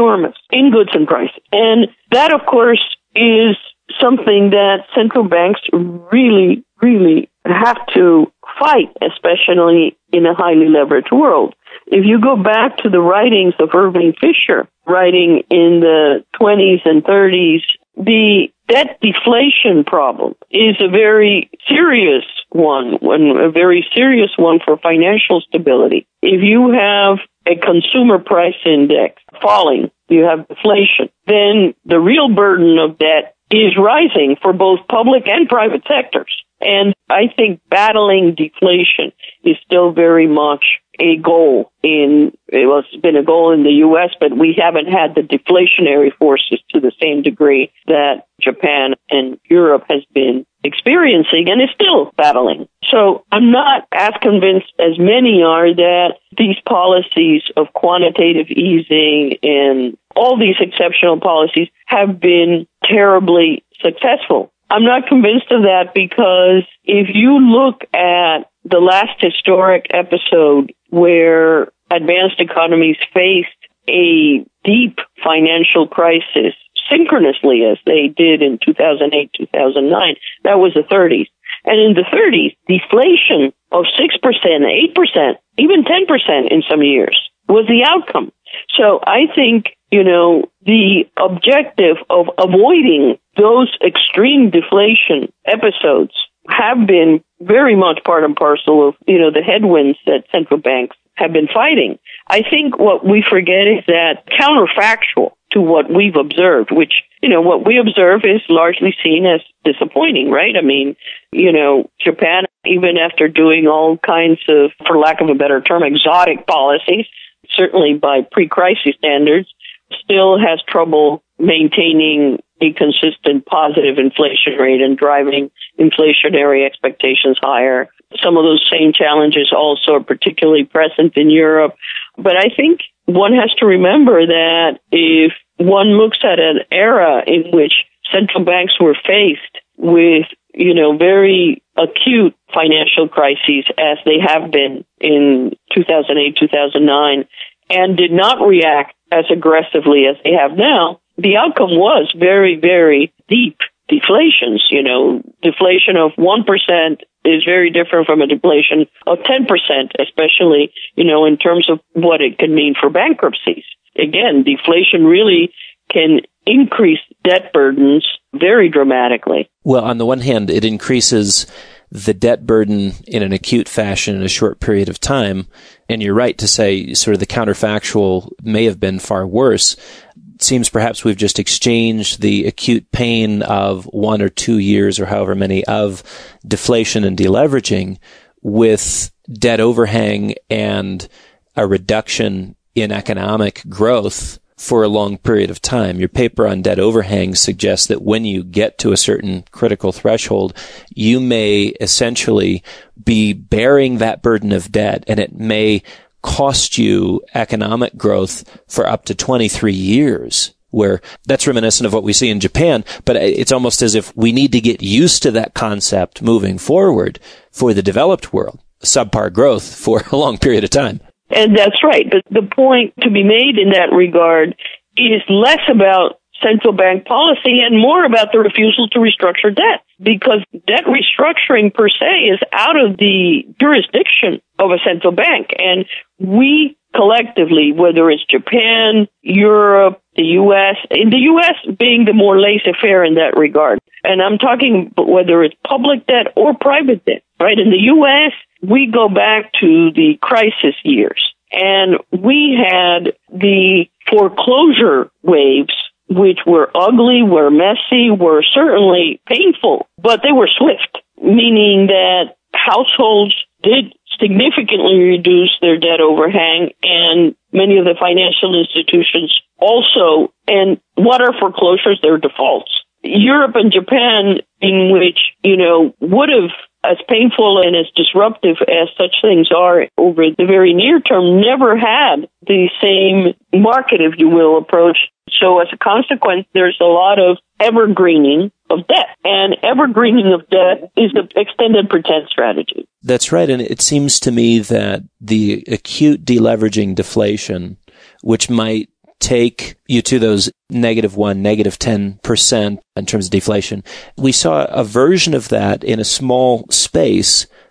in goods and prices. And that, of course, is something that central banks really, really have to fight, especially in a highly leveraged world. If you go back to the writings of Irving Fisher, writing in the 20s and 30s the debt deflation problem is a very serious one for financial stability. If you have a consumer price index falling, you have deflation, then the real burden of debt is rising for both public and private sectors. And I think battling deflation is still very much a goal it's been a goal in the U.S., but we haven't had the deflationary forces to the same degree that Japan and Europe has been experiencing and is still battling. So I'm not as convinced as many are that these policies of quantitative easing and all these exceptional policies have been terribly successful. I'm not convinced of that because if you look at the last historic episode where advanced economies faced a deep financial crisis synchronously as they did in 2008, 2009, that was the 30s. And in the 30s, deflation of 6%, 8%, even 10% in some years was the outcome. So I think, the objective of avoiding those extreme deflation episodes have been very much part and parcel of, the headwinds that central banks have been fighting. I think what we forget is that counterfactual to what we've observed, which, what we observe is largely seen as disappointing, right? I mean, Japan, even after doing all kinds of, for lack of a better term, exotic policies, certainly by pre-crisis standards, still has trouble maintaining a consistent positive inflation rate and driving inflationary expectations higher. Some of those same challenges also are particularly present in Europe. But I think one has to remember that if one looks at an era in which central banks were faced with, very acute financial crises as they have been in 2008, 2009, and did not react as aggressively as they have now, the outcome was very, very deep deflations. Deflation of 1% is very different from a deflation of 10%, especially, in terms of what it can mean for bankruptcies. Again, deflation really can increase debt burdens very dramatically. Well, on the one hand, it increases the debt burden in an acute fashion in a short period of time. And you're right to say sort of the counterfactual may have been far worse. It seems perhaps we've just exchanged the acute pain of 1 or 2 years or however many of deflation and deleveraging with debt overhang and a reduction in economic growth for a long period of time. Your paper on debt overhang suggests that when you get to a certain critical threshold, you may essentially be bearing that burden of debt, and it may cost you economic growth for up to 23 years, where that's reminiscent of what we see in Japan, but it's almost as if we need to get used to that concept moving forward for the developed world, subpar growth for a long period of time. And that's right. But the point to be made in that regard is less about central bank policy and more about the refusal to restructure debt, because debt restructuring per se is out of the jurisdiction of a central bank. And we collectively, whether it's Japan, Europe, the U.S., in the U.S. being the more laissez-faire in that regard. And I'm talking whether it's public debt or private debt, right? In the U.S., we go back to the crisis years, and we had the foreclosure waves, which were ugly, were messy, were certainly painful, but they were swift, meaning that households did significantly reduce their debt overhang, and many of the financial institutions also. And what are foreclosures? They're defaults. Europe and Japan, in which, would have, as painful and as disruptive as such things are over the very near term, never had the same market, if you will, approach. So as a consequence, there's a lot of evergreening of debt. And evergreening of debt is the extended pretend strategy. That's right. And it seems to me that the acute deleveraging deflation, which might take you to those -1%, -10% in terms of deflation. We saw a version of that in a small space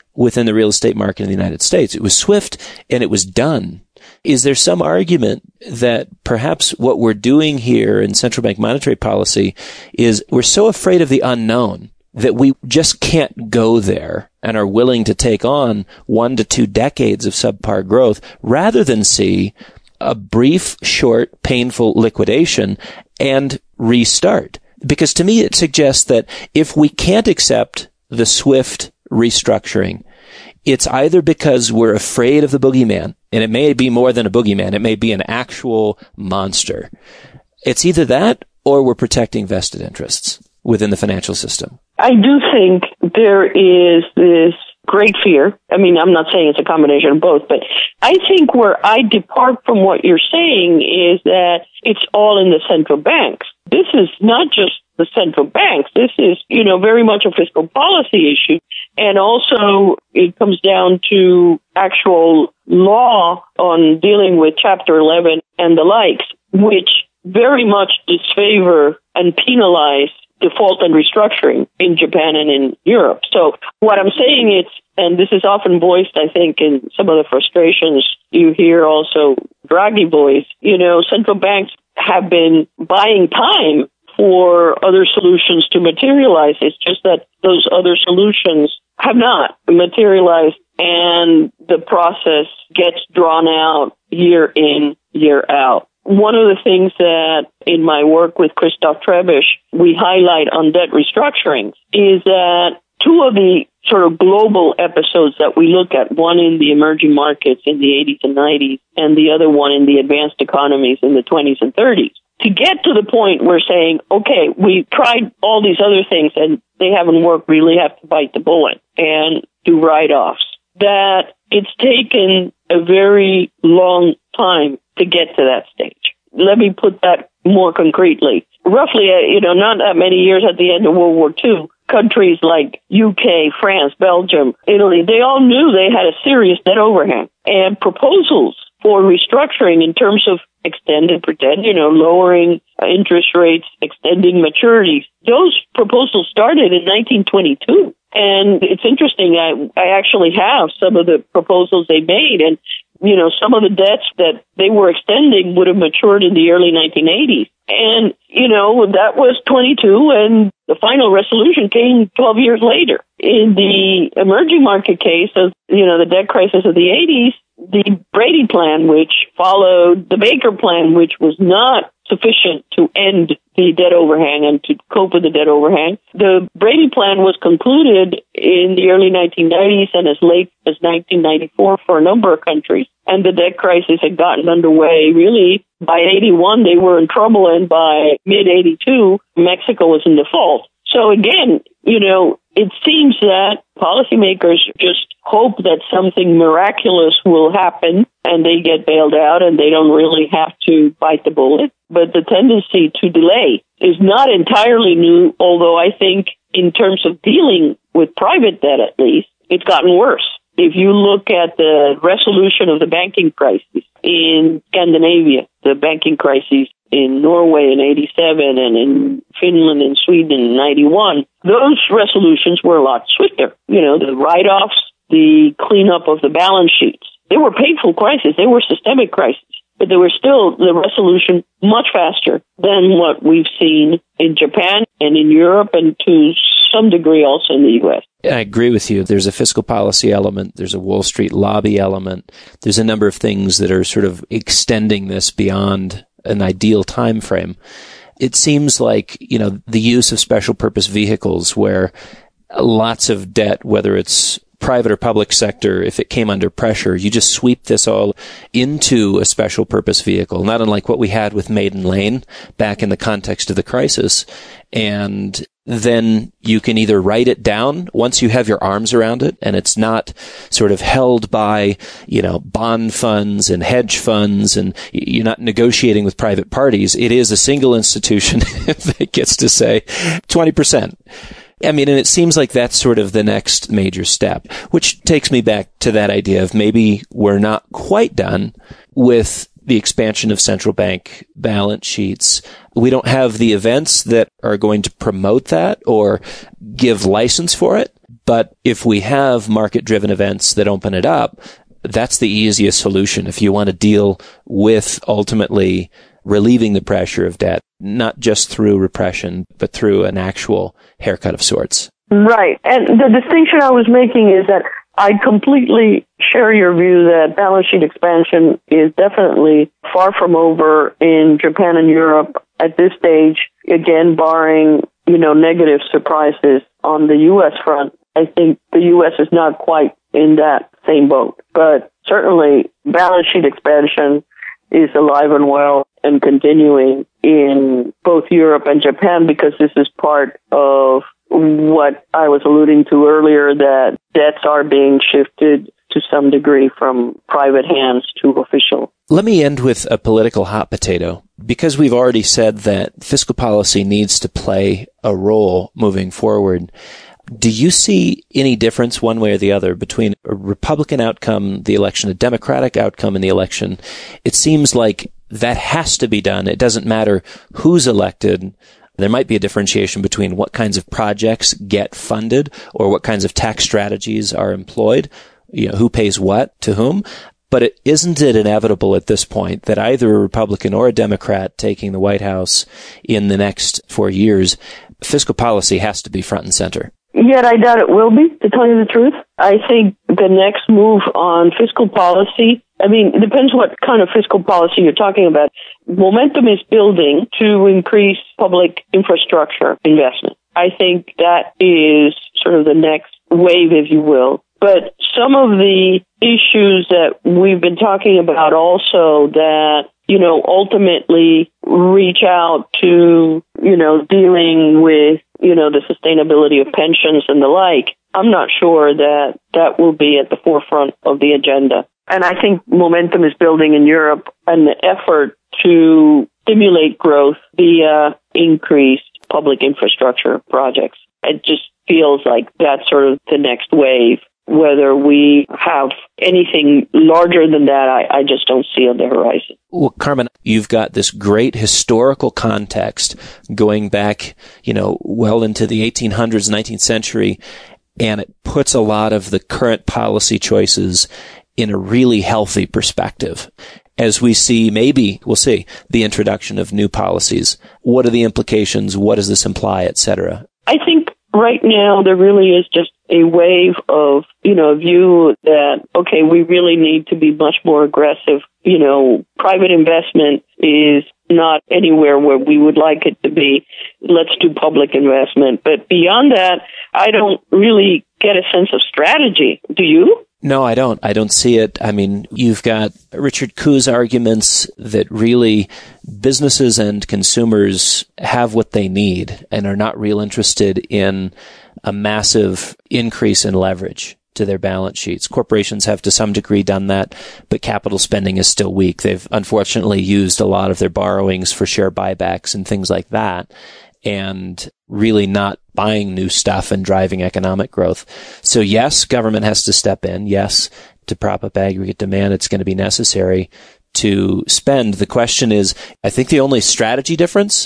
within the real estate market in the United States. It was swift and it was done. Is there some argument that perhaps what we're doing here in central bank monetary policy is we're so afraid of the unknown that we just can't go there and are willing to take on 1 to 2 decades of subpar growth rather than see a brief, short, painful liquidation and restart? Because to me, it suggests that if we can't accept the swift restructuring, it's either because we're afraid of the boogeyman, and it may be more than a boogeyman. It may be an actual monster. It's either that or we're protecting vested interests within the financial system. I do think there is this great fear. I mean, I'm not saying it's a combination of both, but I think where I depart from what you're saying is that it's all in the central banks. This is not just the central banks. This is, very much a fiscal policy issue. And also it comes down to actual law on dealing with Chapter 11 and the likes, which very much disfavor and penalize default and restructuring in Japan and in Europe. So what I'm saying is, and this is often voiced, I think, in some of the frustrations you hear also Draghi voice, central banks have been buying time for other solutions to materialize. It's just that those other solutions have not materialized, and the process gets drawn out year in, year out. One of the things that in my work with Christoph Trebisch we highlight on debt restructuring is that 2 of the sort of global episodes that we look at, one in the emerging markets in the 80s and 90s, and the other one in the advanced economies in the 20s and 30s. To get to the point we're saying, okay, we tried all these other things and they haven't worked, we really have to bite the bullet and do write-offs. That it's taken a very long time to get to that stage. Let me put that more concretely. Roughly, not that many years at the end of World War II, countries like UK, France, Belgium, Italy, they all knew they had a serious debt overhang. And proposals for restructuring in terms of extended lowering interest rates, extending maturities, those proposals started in 1922. And it's interesting, I actually have some of the proposals they made, and some of the debts that they were extending would have matured in the early 1980s. And, that was 22, and the final resolution came 12 years later. In the emerging market case of, the debt crisis of the 80s, the Brady Plan, which followed the Baker Plan, which was not sufficient to end the debt overhang and to cope with the debt overhang. The Brady Plan was concluded in the early 1990s and as late as 1994 for a number of countries. And the debt crisis had gotten underway really by 81. They were in trouble, and by mid-82, Mexico was in default. So again, it seems that policymakers just hope that something miraculous will happen and they get bailed out and they don't really have to bite the bullet. But the tendency to delay is not entirely new, although I think in terms of dealing with private debt at least, it's gotten worse. If you look at the resolution of the banking crisis in Scandinavia, the banking crisis in Norway in 87 and in Finland and Sweden in 91, those resolutions were a lot swifter. The write-offs, the cleanup of the balance sheets. They were painful crises. They were systemic crises. But they were still the resolution much faster than what we've seen in Japan and in Europe and to some degree also in the U.S. I agree with you. There's a fiscal policy element. There's a Wall Street lobby element. There's a number of things that are sort of extending this beyond an ideal time frame. It seems like, the use of special purpose vehicles where lots of debt, whether it's private or public sector, if it came under pressure, you just sweep this all into a special purpose vehicle, not unlike what we had with Maiden Lane back in the context of the crisis. And then you can either write it down once you have your arms around it and it's not sort of held by, bond funds and hedge funds, and you're not negotiating with private parties. It is a single institution that gets to say 20%. And it seems like that's sort of the next major step, which takes me back to that idea of maybe we're not quite done with the expansion of central bank balance sheets. We don't have the events that are going to promote that or give license for it, But if we have market-driven events that open it up, that's the easiest solution if you want to deal with ultimately relieving the pressure of debt, not just through repression, but through an actual haircut of sorts. Right. And the distinction I was making is that I completely share your view that balance sheet expansion is definitely far from over in Japan and Europe at this stage, again, barring, negative surprises on the U.S. front. I think the U.S. is not quite in that same boat. But certainly, balance sheet expansion is alive and well and continuing in both Europe and Japan, because this is part of what I was alluding to earlier, that debts are being shifted to some degree from private hands to official. Let me end with a political hot potato. Because we've already said that fiscal policy needs to play a role moving forward, do you see any difference one way or the other between a Republican outcome, the election, a Democratic outcome in the election? It seems like that has to be done. It doesn't matter who's elected. There might be a differentiation between what kinds of projects get funded or what kinds of tax strategies are employed, who pays what to whom. But isn't it inevitable at this point that either a Republican or a Democrat taking the White House in the next 4 years, fiscal policy has to be front and center? Yet I doubt it will be, to tell you the truth. I think the next move on fiscal policy, it depends what kind of fiscal policy you're talking about. Momentum is building to increase public infrastructure investment. I think that is sort of the next wave, if you will. But some of the issues that we've been talking about also that, ultimately reach out to, dealing with, the sustainability of pensions and the like, I'm not sure that that will be at the forefront of the agenda. And I think momentum is building in Europe, and the effort to stimulate growth via increased public infrastructure projects. It just feels like that's sort of the next wave. Whether we have anything larger than that, I just don't see on the horizon. Well, Carmen, you've got this great historical context going back, well into the 1800s, 19th century, and it puts a lot of the current policy choices in a really healthy perspective. As we see, we'll see, the introduction of new policies. What are the implications? What does this imply, et cetera? I think right now there really is just a wave of, view that, okay, we really need to be much more aggressive. Private investment is not anywhere where we would like it to be. Let's do public investment. But beyond that, I don't really get a sense of strategy. Do you? No, I don't. I don't see it. You've got Richard Kuh's arguments that really businesses and consumers have what they need and are not real interested in a massive increase in leverage to their balance sheets. Corporations have to some degree done that, but capital spending is still weak. They've unfortunately used a lot of their borrowings for share buybacks and things like that, and really not buying new stuff and driving economic growth. So yes, government has to step in. Yes, to prop up aggregate demand, it's going to be necessary to spend. The question is, I think the only strategy difference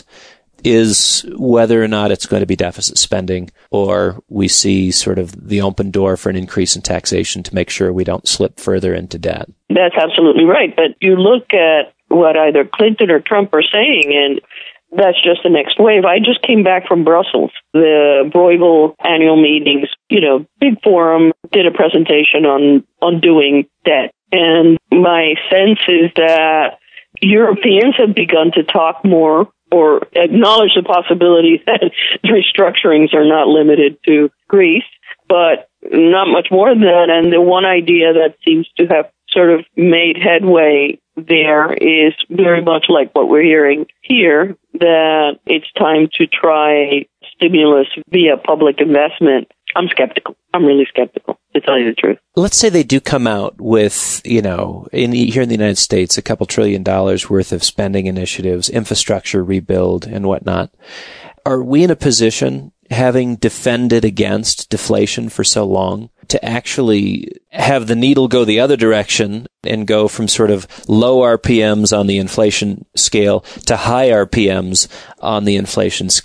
is whether or not it's going to be deficit spending, or we see sort of the open door for an increase in taxation to make sure we don't slip further into debt. That's absolutely right. But you look at what either Clinton or Trump are saying, and that's just the next wave. I just came back from Brussels, the Bruegel annual meetings, big forum, did a presentation on doing debt. And my sense is that Europeans have begun to talk more or acknowledge the possibility that restructurings are not limited to Greece, but not much more than that. And the one idea that seems to have sort of made headway there is very much like what we're hearing here, that it's time to try stimulus via public investment. I'm skeptical. I'm really skeptical, to tell you the truth. Let's say they do come out with, here in the United States, $2 trillion worth of spending initiatives, infrastructure rebuild and whatnot. Are we in a position, having defended against deflation for so long, to actually have the needle go the other direction and go from sort of low RPMs on the inflation scale to high RPMs on the inflation scale?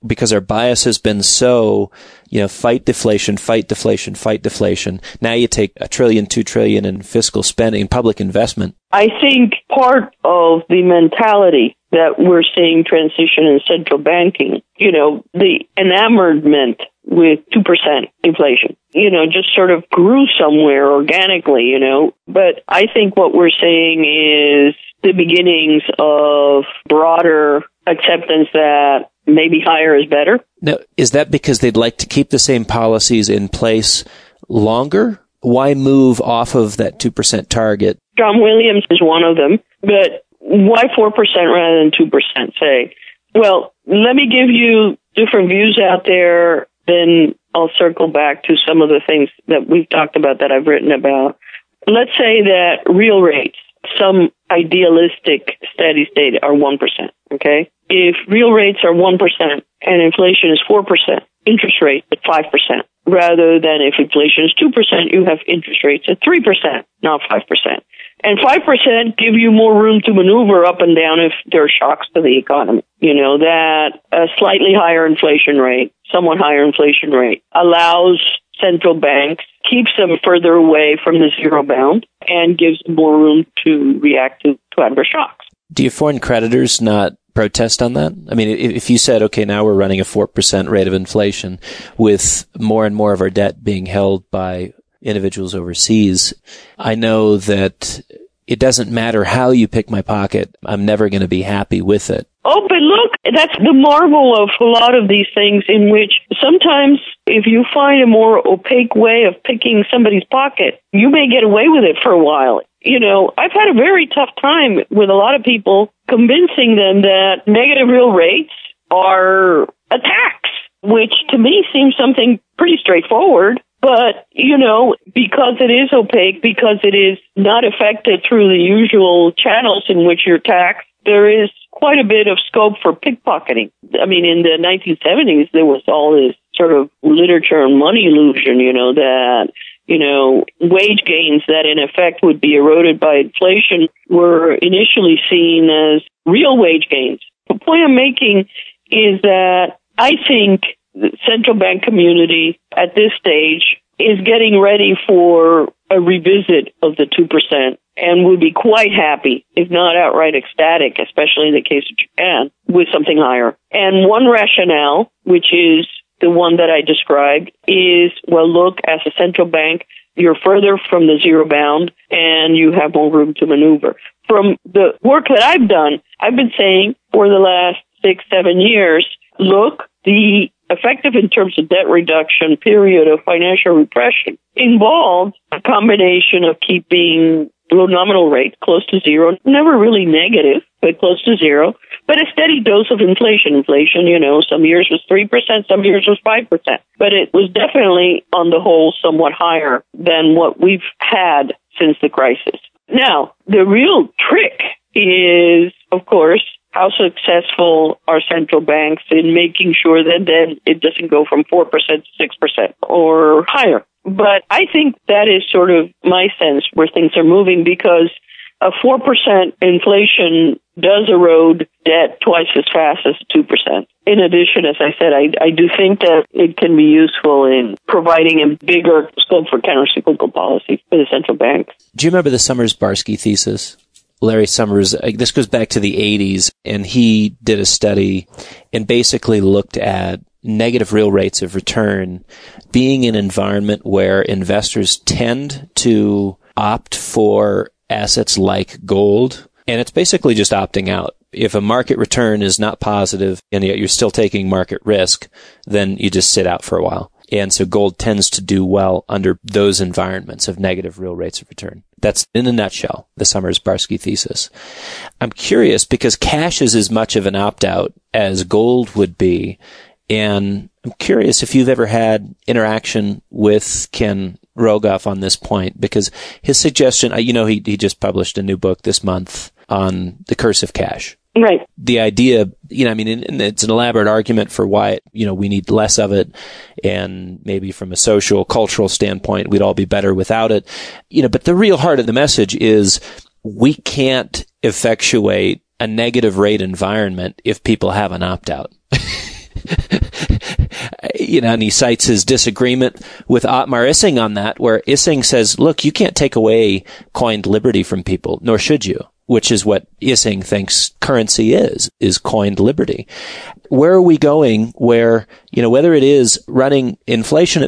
because our bias has been so, fight deflation, fight deflation, fight deflation. Now you take $1 trillion, $2 trillion in fiscal spending, public investment. I think part of the mentality that we're seeing transition in central banking, the enamorment with 2% inflation, just sort of grew somewhere organically, But I think what we're seeing is the beginnings of broader acceptance that maybe higher is better. Now, is that because they'd like to keep the same policies in place longer? Why move off of that 2% target? John Williams is one of them, but why 4% rather than 2%, say? Well, let me give you different views out there, then I'll circle back to some of the things that we've talked about that I've written about. Let's say that real rates, some idealistic steady state, are 1%, okay? If real rates are 1% and inflation is 4%, interest rate at 5%, rather than if inflation is 2%, you have interest rates at 3%, not 5%. And 5% give you more room to maneuver up and down if there are shocks to the economy. That a slightly higher inflation rate, somewhat higher inflation rate, allows central banks, keeps them further away from the zero bound, and gives them more room to react to adverse shocks. Do your foreign creditors not protest on that? I mean, if you said, okay, now we're running a 4% rate of inflation with more and more of our debt being held by individuals overseas, I know that it doesn't matter how you pick my pocket, I'm never going to be happy with it. Oh, but look, that's the marvel of a lot of these things, in which sometimes if you find a more opaque way of picking somebody's pocket, you may get away with it for a while. I've had a very tough time with a lot of people convincing them that negative real rates are a tax, which to me seems something pretty straightforward. But, because it is opaque, because it is not affected through the usual channels in which you're taxed, there is quite a bit of scope for pickpocketing. I mean, in the 1970s, there was all this sort of literature on money illusion, that, wage gains that in effect would be eroded by inflation were initially seen as real wage gains. The point I'm making is that I think the central bank community at this stage is getting ready for a revisit of the 2% and would be quite happy, if not outright ecstatic, especially in the case of Japan, with something higher. And one rationale, which is the one that I described, is, well, look, as a central bank, you're further from the zero bound and you have more room to maneuver. From the work that I've done, I've been saying for the last 6-7 years, look, the effective in terms of debt reduction period of financial repression involved a combination of keeping low nominal rate close to zero, never really negative, but close to zero, but a steady dose of inflation. Inflation, some years was 3%, some years was 5%, but it was definitely on the whole somewhat higher than what we've had since the crisis. Now, the real trick is, of course, how successful are central banks in making sure that then it doesn't go from 4% to 6% or higher. But I think that is sort of my sense where things are moving, because a 4% inflation does erode debt twice as fast as 2%. In addition, as I said, I do think that it can be useful in providing a bigger scope for countercyclical policy for the central banks. Do you remember the Summers-Barsky thesis? Larry Summers, this goes back to the 80s, and he did a study and basically looked at negative real rates of return being an environment where investors tend to opt for assets like gold, and it's basically just opting out. If a market return is not positive and yet you're still taking market risk, then you just sit out for a while. And so gold tends to do well under those environments of negative real rates of return. That's, in a nutshell, the Summers-Barsky thesis. I'm curious because cash is as much of an opt-out as gold would be. And I'm curious if you've ever had interaction with Ken Rogoff on this point, because his suggestion, he just published a new book this month on the curse of cash. Right. The idea, and it's an elaborate argument for why, we need less of it. And maybe from a social, cultural standpoint, we'd all be better without it. But the real heart of the message is we can't effectuate a negative rate environment if people have an opt-out. and he cites his disagreement with Ottmar Issing on that, where Issing says, look, you can't take away coined liberty from people, nor should you, which is what Issing thinks currency is coined liberty. Where are we going where, whether it is running inflation at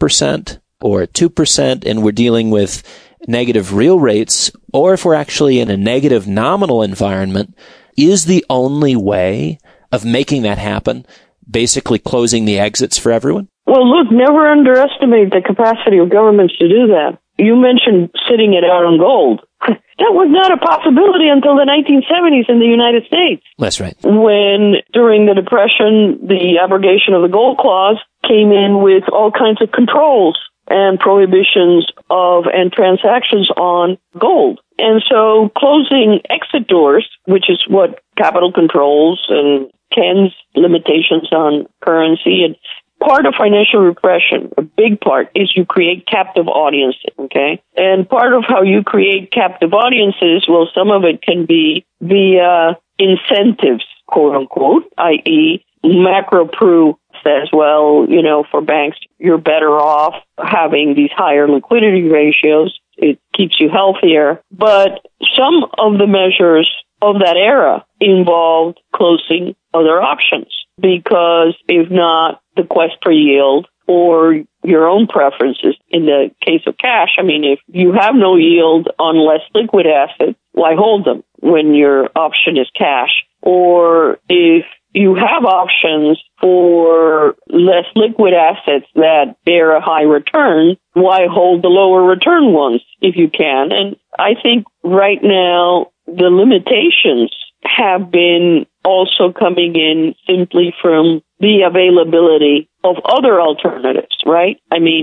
4% or at 2%, and we're dealing with negative real rates, or if we're actually in a negative nominal environment, is the only way of making that happen basically closing the exits for everyone? Well, look, never underestimate the capacity of governments to do that. You mentioned sitting it out on gold. That was not a possibility until the 1970s in the United States. That's right. When, during the Depression, the abrogation of the gold clause came in with all kinds of controls and prohibitions of and transactions on gold. And so closing exit doors, which is what capital controls and Keynes limitations on currency, and part of financial repression, a big part, is you create captive audiences, okay? And part of how you create captive audiences, well, some of it can be via incentives, quote unquote, i.e. Macro-Pru says, well, for banks, you're better off having these higher liquidity ratios. It keeps you healthier. But some of the measures of that era involved closing other options, because if not the quest for yield or your own preferences, in the case of cash, if you have no yield on less liquid assets, why hold them when your option is cash? Or if you have options for less liquid assets that bear a high return, why hold the lower return ones if you can? And I think right now the limitations have been also coming in simply from the availability of other alternatives, right?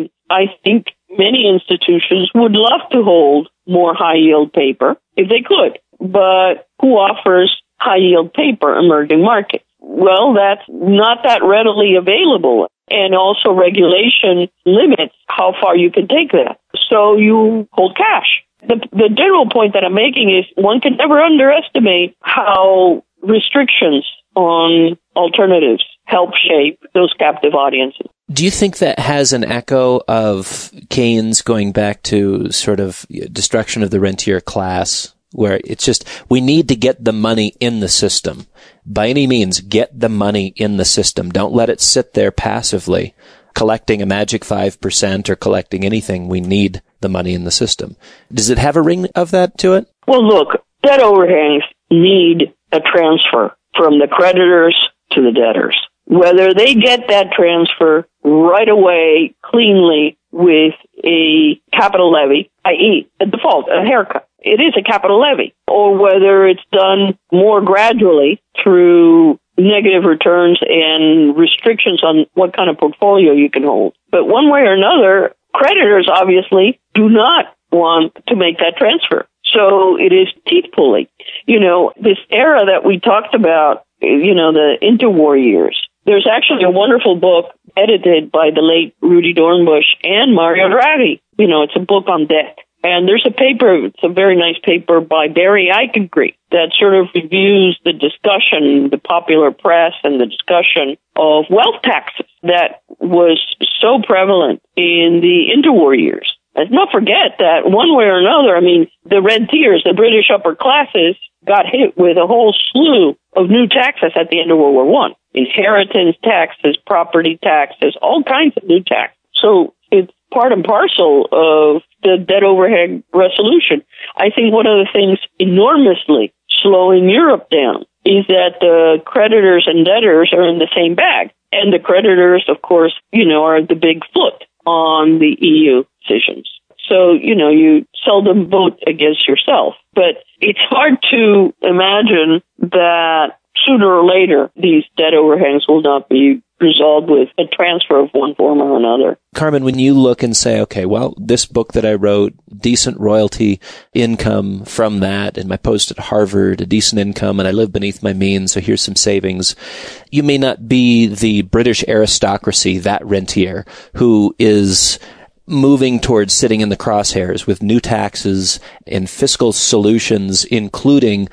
I think many institutions would love to hold more high-yield paper if they could, but who offers high-yield paper? Emerging markets. Well, that's not that readily available. And also regulation limits how far you can take that. So you hold cash. The general point that I'm making is one can never underestimate how restrictions on alternatives help shape those captive audiences. Do you think that has an echo of Keynes going back to sort of destruction of the rentier class, where it's just, we need to get the money in the system. By any means, get the money in the system. Don't let it sit there passively, collecting a magic 5% or collecting anything. We need the money in the system. Does it have a ring of that to it? Well, look, debt overhangs need a transfer from the creditors to the debtors. Whether they get that transfer right away, cleanly, with a capital levy, i.e. a default, a haircut. It is a capital levy. Or whether it's done more gradually through negative returns and restrictions on what kind of portfolio you can hold. But one way or another, creditors obviously do not want to make that transfer. So it is teeth pulling. This era that we talked about, the interwar years, there's actually a wonderful book edited by the late Rudy Dornbush and Mario Draghi. It's a book on debt. And there's a paper, it's a very nice paper by Barry Eichengreen that sort of reviews the discussion, the popular press and the discussion of wealth taxes that was so prevalent in the interwar years. Let's not forget that one way or another, the rentiers, the British upper classes, got hit with a whole slew of new taxes at the end of World War I. Inheritance taxes, property taxes, all kinds of new taxes. So it's part and parcel of the debt overhang resolution. I think one of the things enormously slowing Europe down is that the creditors and debtors are in the same bag. And the creditors, of course, are the big foot on the EU decisions. So, you seldom vote against yourself. But it's hard to imagine that sooner or later these debt overhangs will not be resolved with a transfer of one form or another. Carmen, when you look and say, okay, well, this book that I wrote, decent royalty income from that, and my post at Harvard, a decent income, and I live beneath my means, so here's some savings. You may not be the British aristocracy, that rentier, who is moving towards sitting in the crosshairs with new taxes and fiscal solutions, including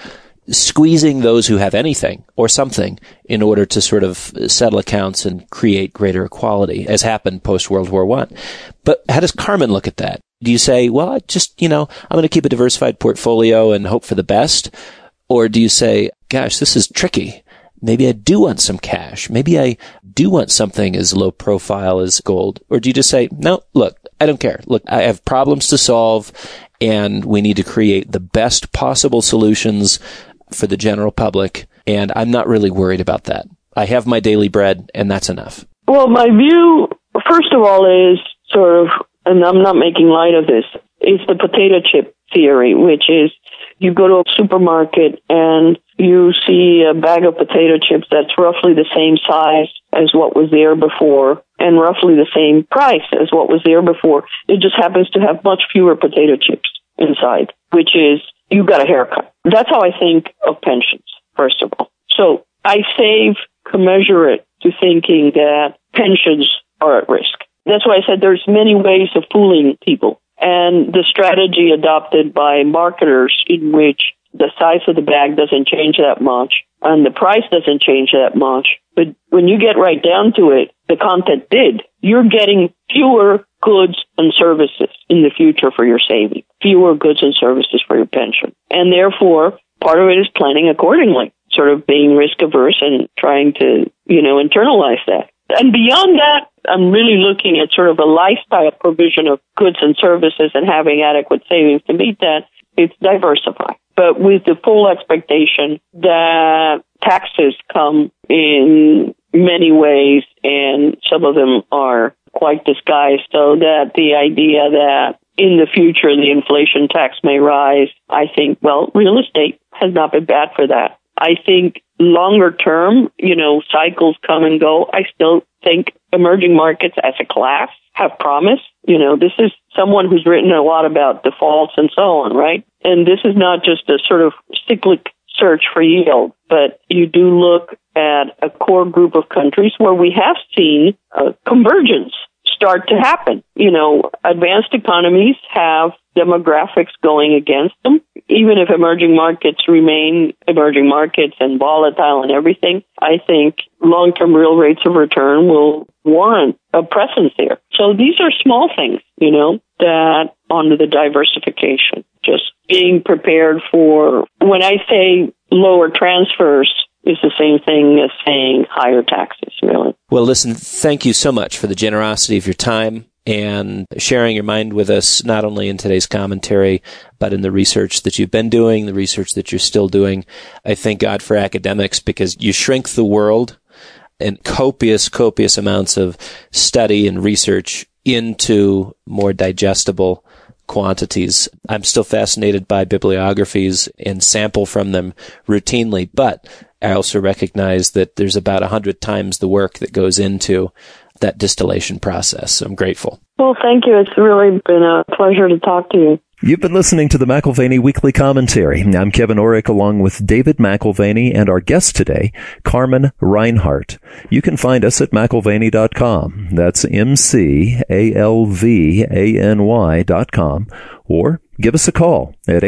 squeezing those who have anything or something in order to sort of settle accounts and create greater equality, as happened post-World War I. But how does Carmen look at that? Do you say, well, I just, I'm going to keep a diversified portfolio and hope for the best? Or do you say, gosh, this is tricky. Maybe I do want some cash. Maybe I do want something as low profile as gold. Or do you just say, no, look, I don't care. Look, I have problems to solve and we need to create the best possible solutions for the general public. And I'm not really worried about that. I have my daily bread and that's enough. Well, my view, first of all, is sort of, and I'm not making light of this, is the potato chip theory, which is you go to a supermarket and you see a bag of potato chips that's roughly the same size as what was there before and roughly the same price as what was there before. It just happens to have much fewer potato chips inside, which is you got a haircut. That's how I think of pensions, first of all. So I save commensurate to thinking that pensions are at risk. That's why I said there's many ways of fooling people. And the strategy adopted by marketers in which the size of the bag doesn't change that much and the price doesn't change that much. But when you get right down to it, the content did. You're getting fewer goods and services in the future for your saving, fewer goods and services for your pension. And therefore, part of it is planning accordingly, sort of being risk averse and trying to, internalize that. And beyond that, I'm really looking at sort of a lifestyle provision of goods and services and having adequate savings to meet that. It's diversify, but with the full expectation that taxes come in many ways and some of them are quite disguised, so that the idea that in the future the inflation tax may rise, I think, real estate has not been bad for that. I think longer term, cycles come and go. I still think emerging markets as a class have promise. This is someone who's written a lot about defaults and so on, right? And this is not just a sort of cyclic search for yield, but you do look at a core group of countries where we have seen convergence start to happen. Advanced economies have demographics going against them. Even if emerging markets remain emerging markets and volatile and everything, I think long-term real rates of return will warrant a presence there. So these are small things, that under the diversification, just being prepared for, when I say lower transfers, is the same thing as saying higher taxes, really. Well, listen, thank you so much for the generosity of your time and sharing your mind with us, not only in today's commentary, but in the research that you've been doing, the research that you're still doing. I thank God for academics because you shrink the world and copious amounts of study and research into more digestible quantities. I'm still fascinated by bibliographies and sample from them routinely, but I also recognize that there's about 100 times the work that goes into that distillation process. So I'm grateful. Well, thank you. It's really been a pleasure to talk to you. You've been listening to the McAlvany Weekly Commentary. I'm Kevin Orrick along with David McAlvany and our guest today, Carmen Reinhart. You can find us at McAlvany.com. That's McAlvany.com. Or give us a call at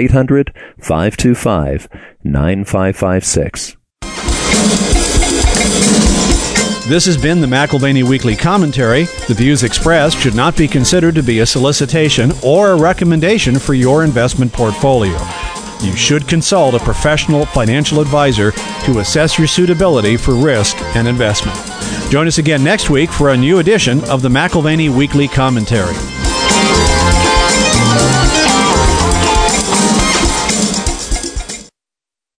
800-525-9556. This has been the McAlvany Weekly Commentary. The views expressed should not be considered to be a solicitation or a recommendation for your investment portfolio. You should consult a professional financial advisor to assess your suitability for risk and investment. Join us again next week for a new edition of the McAlvany Weekly Commentary.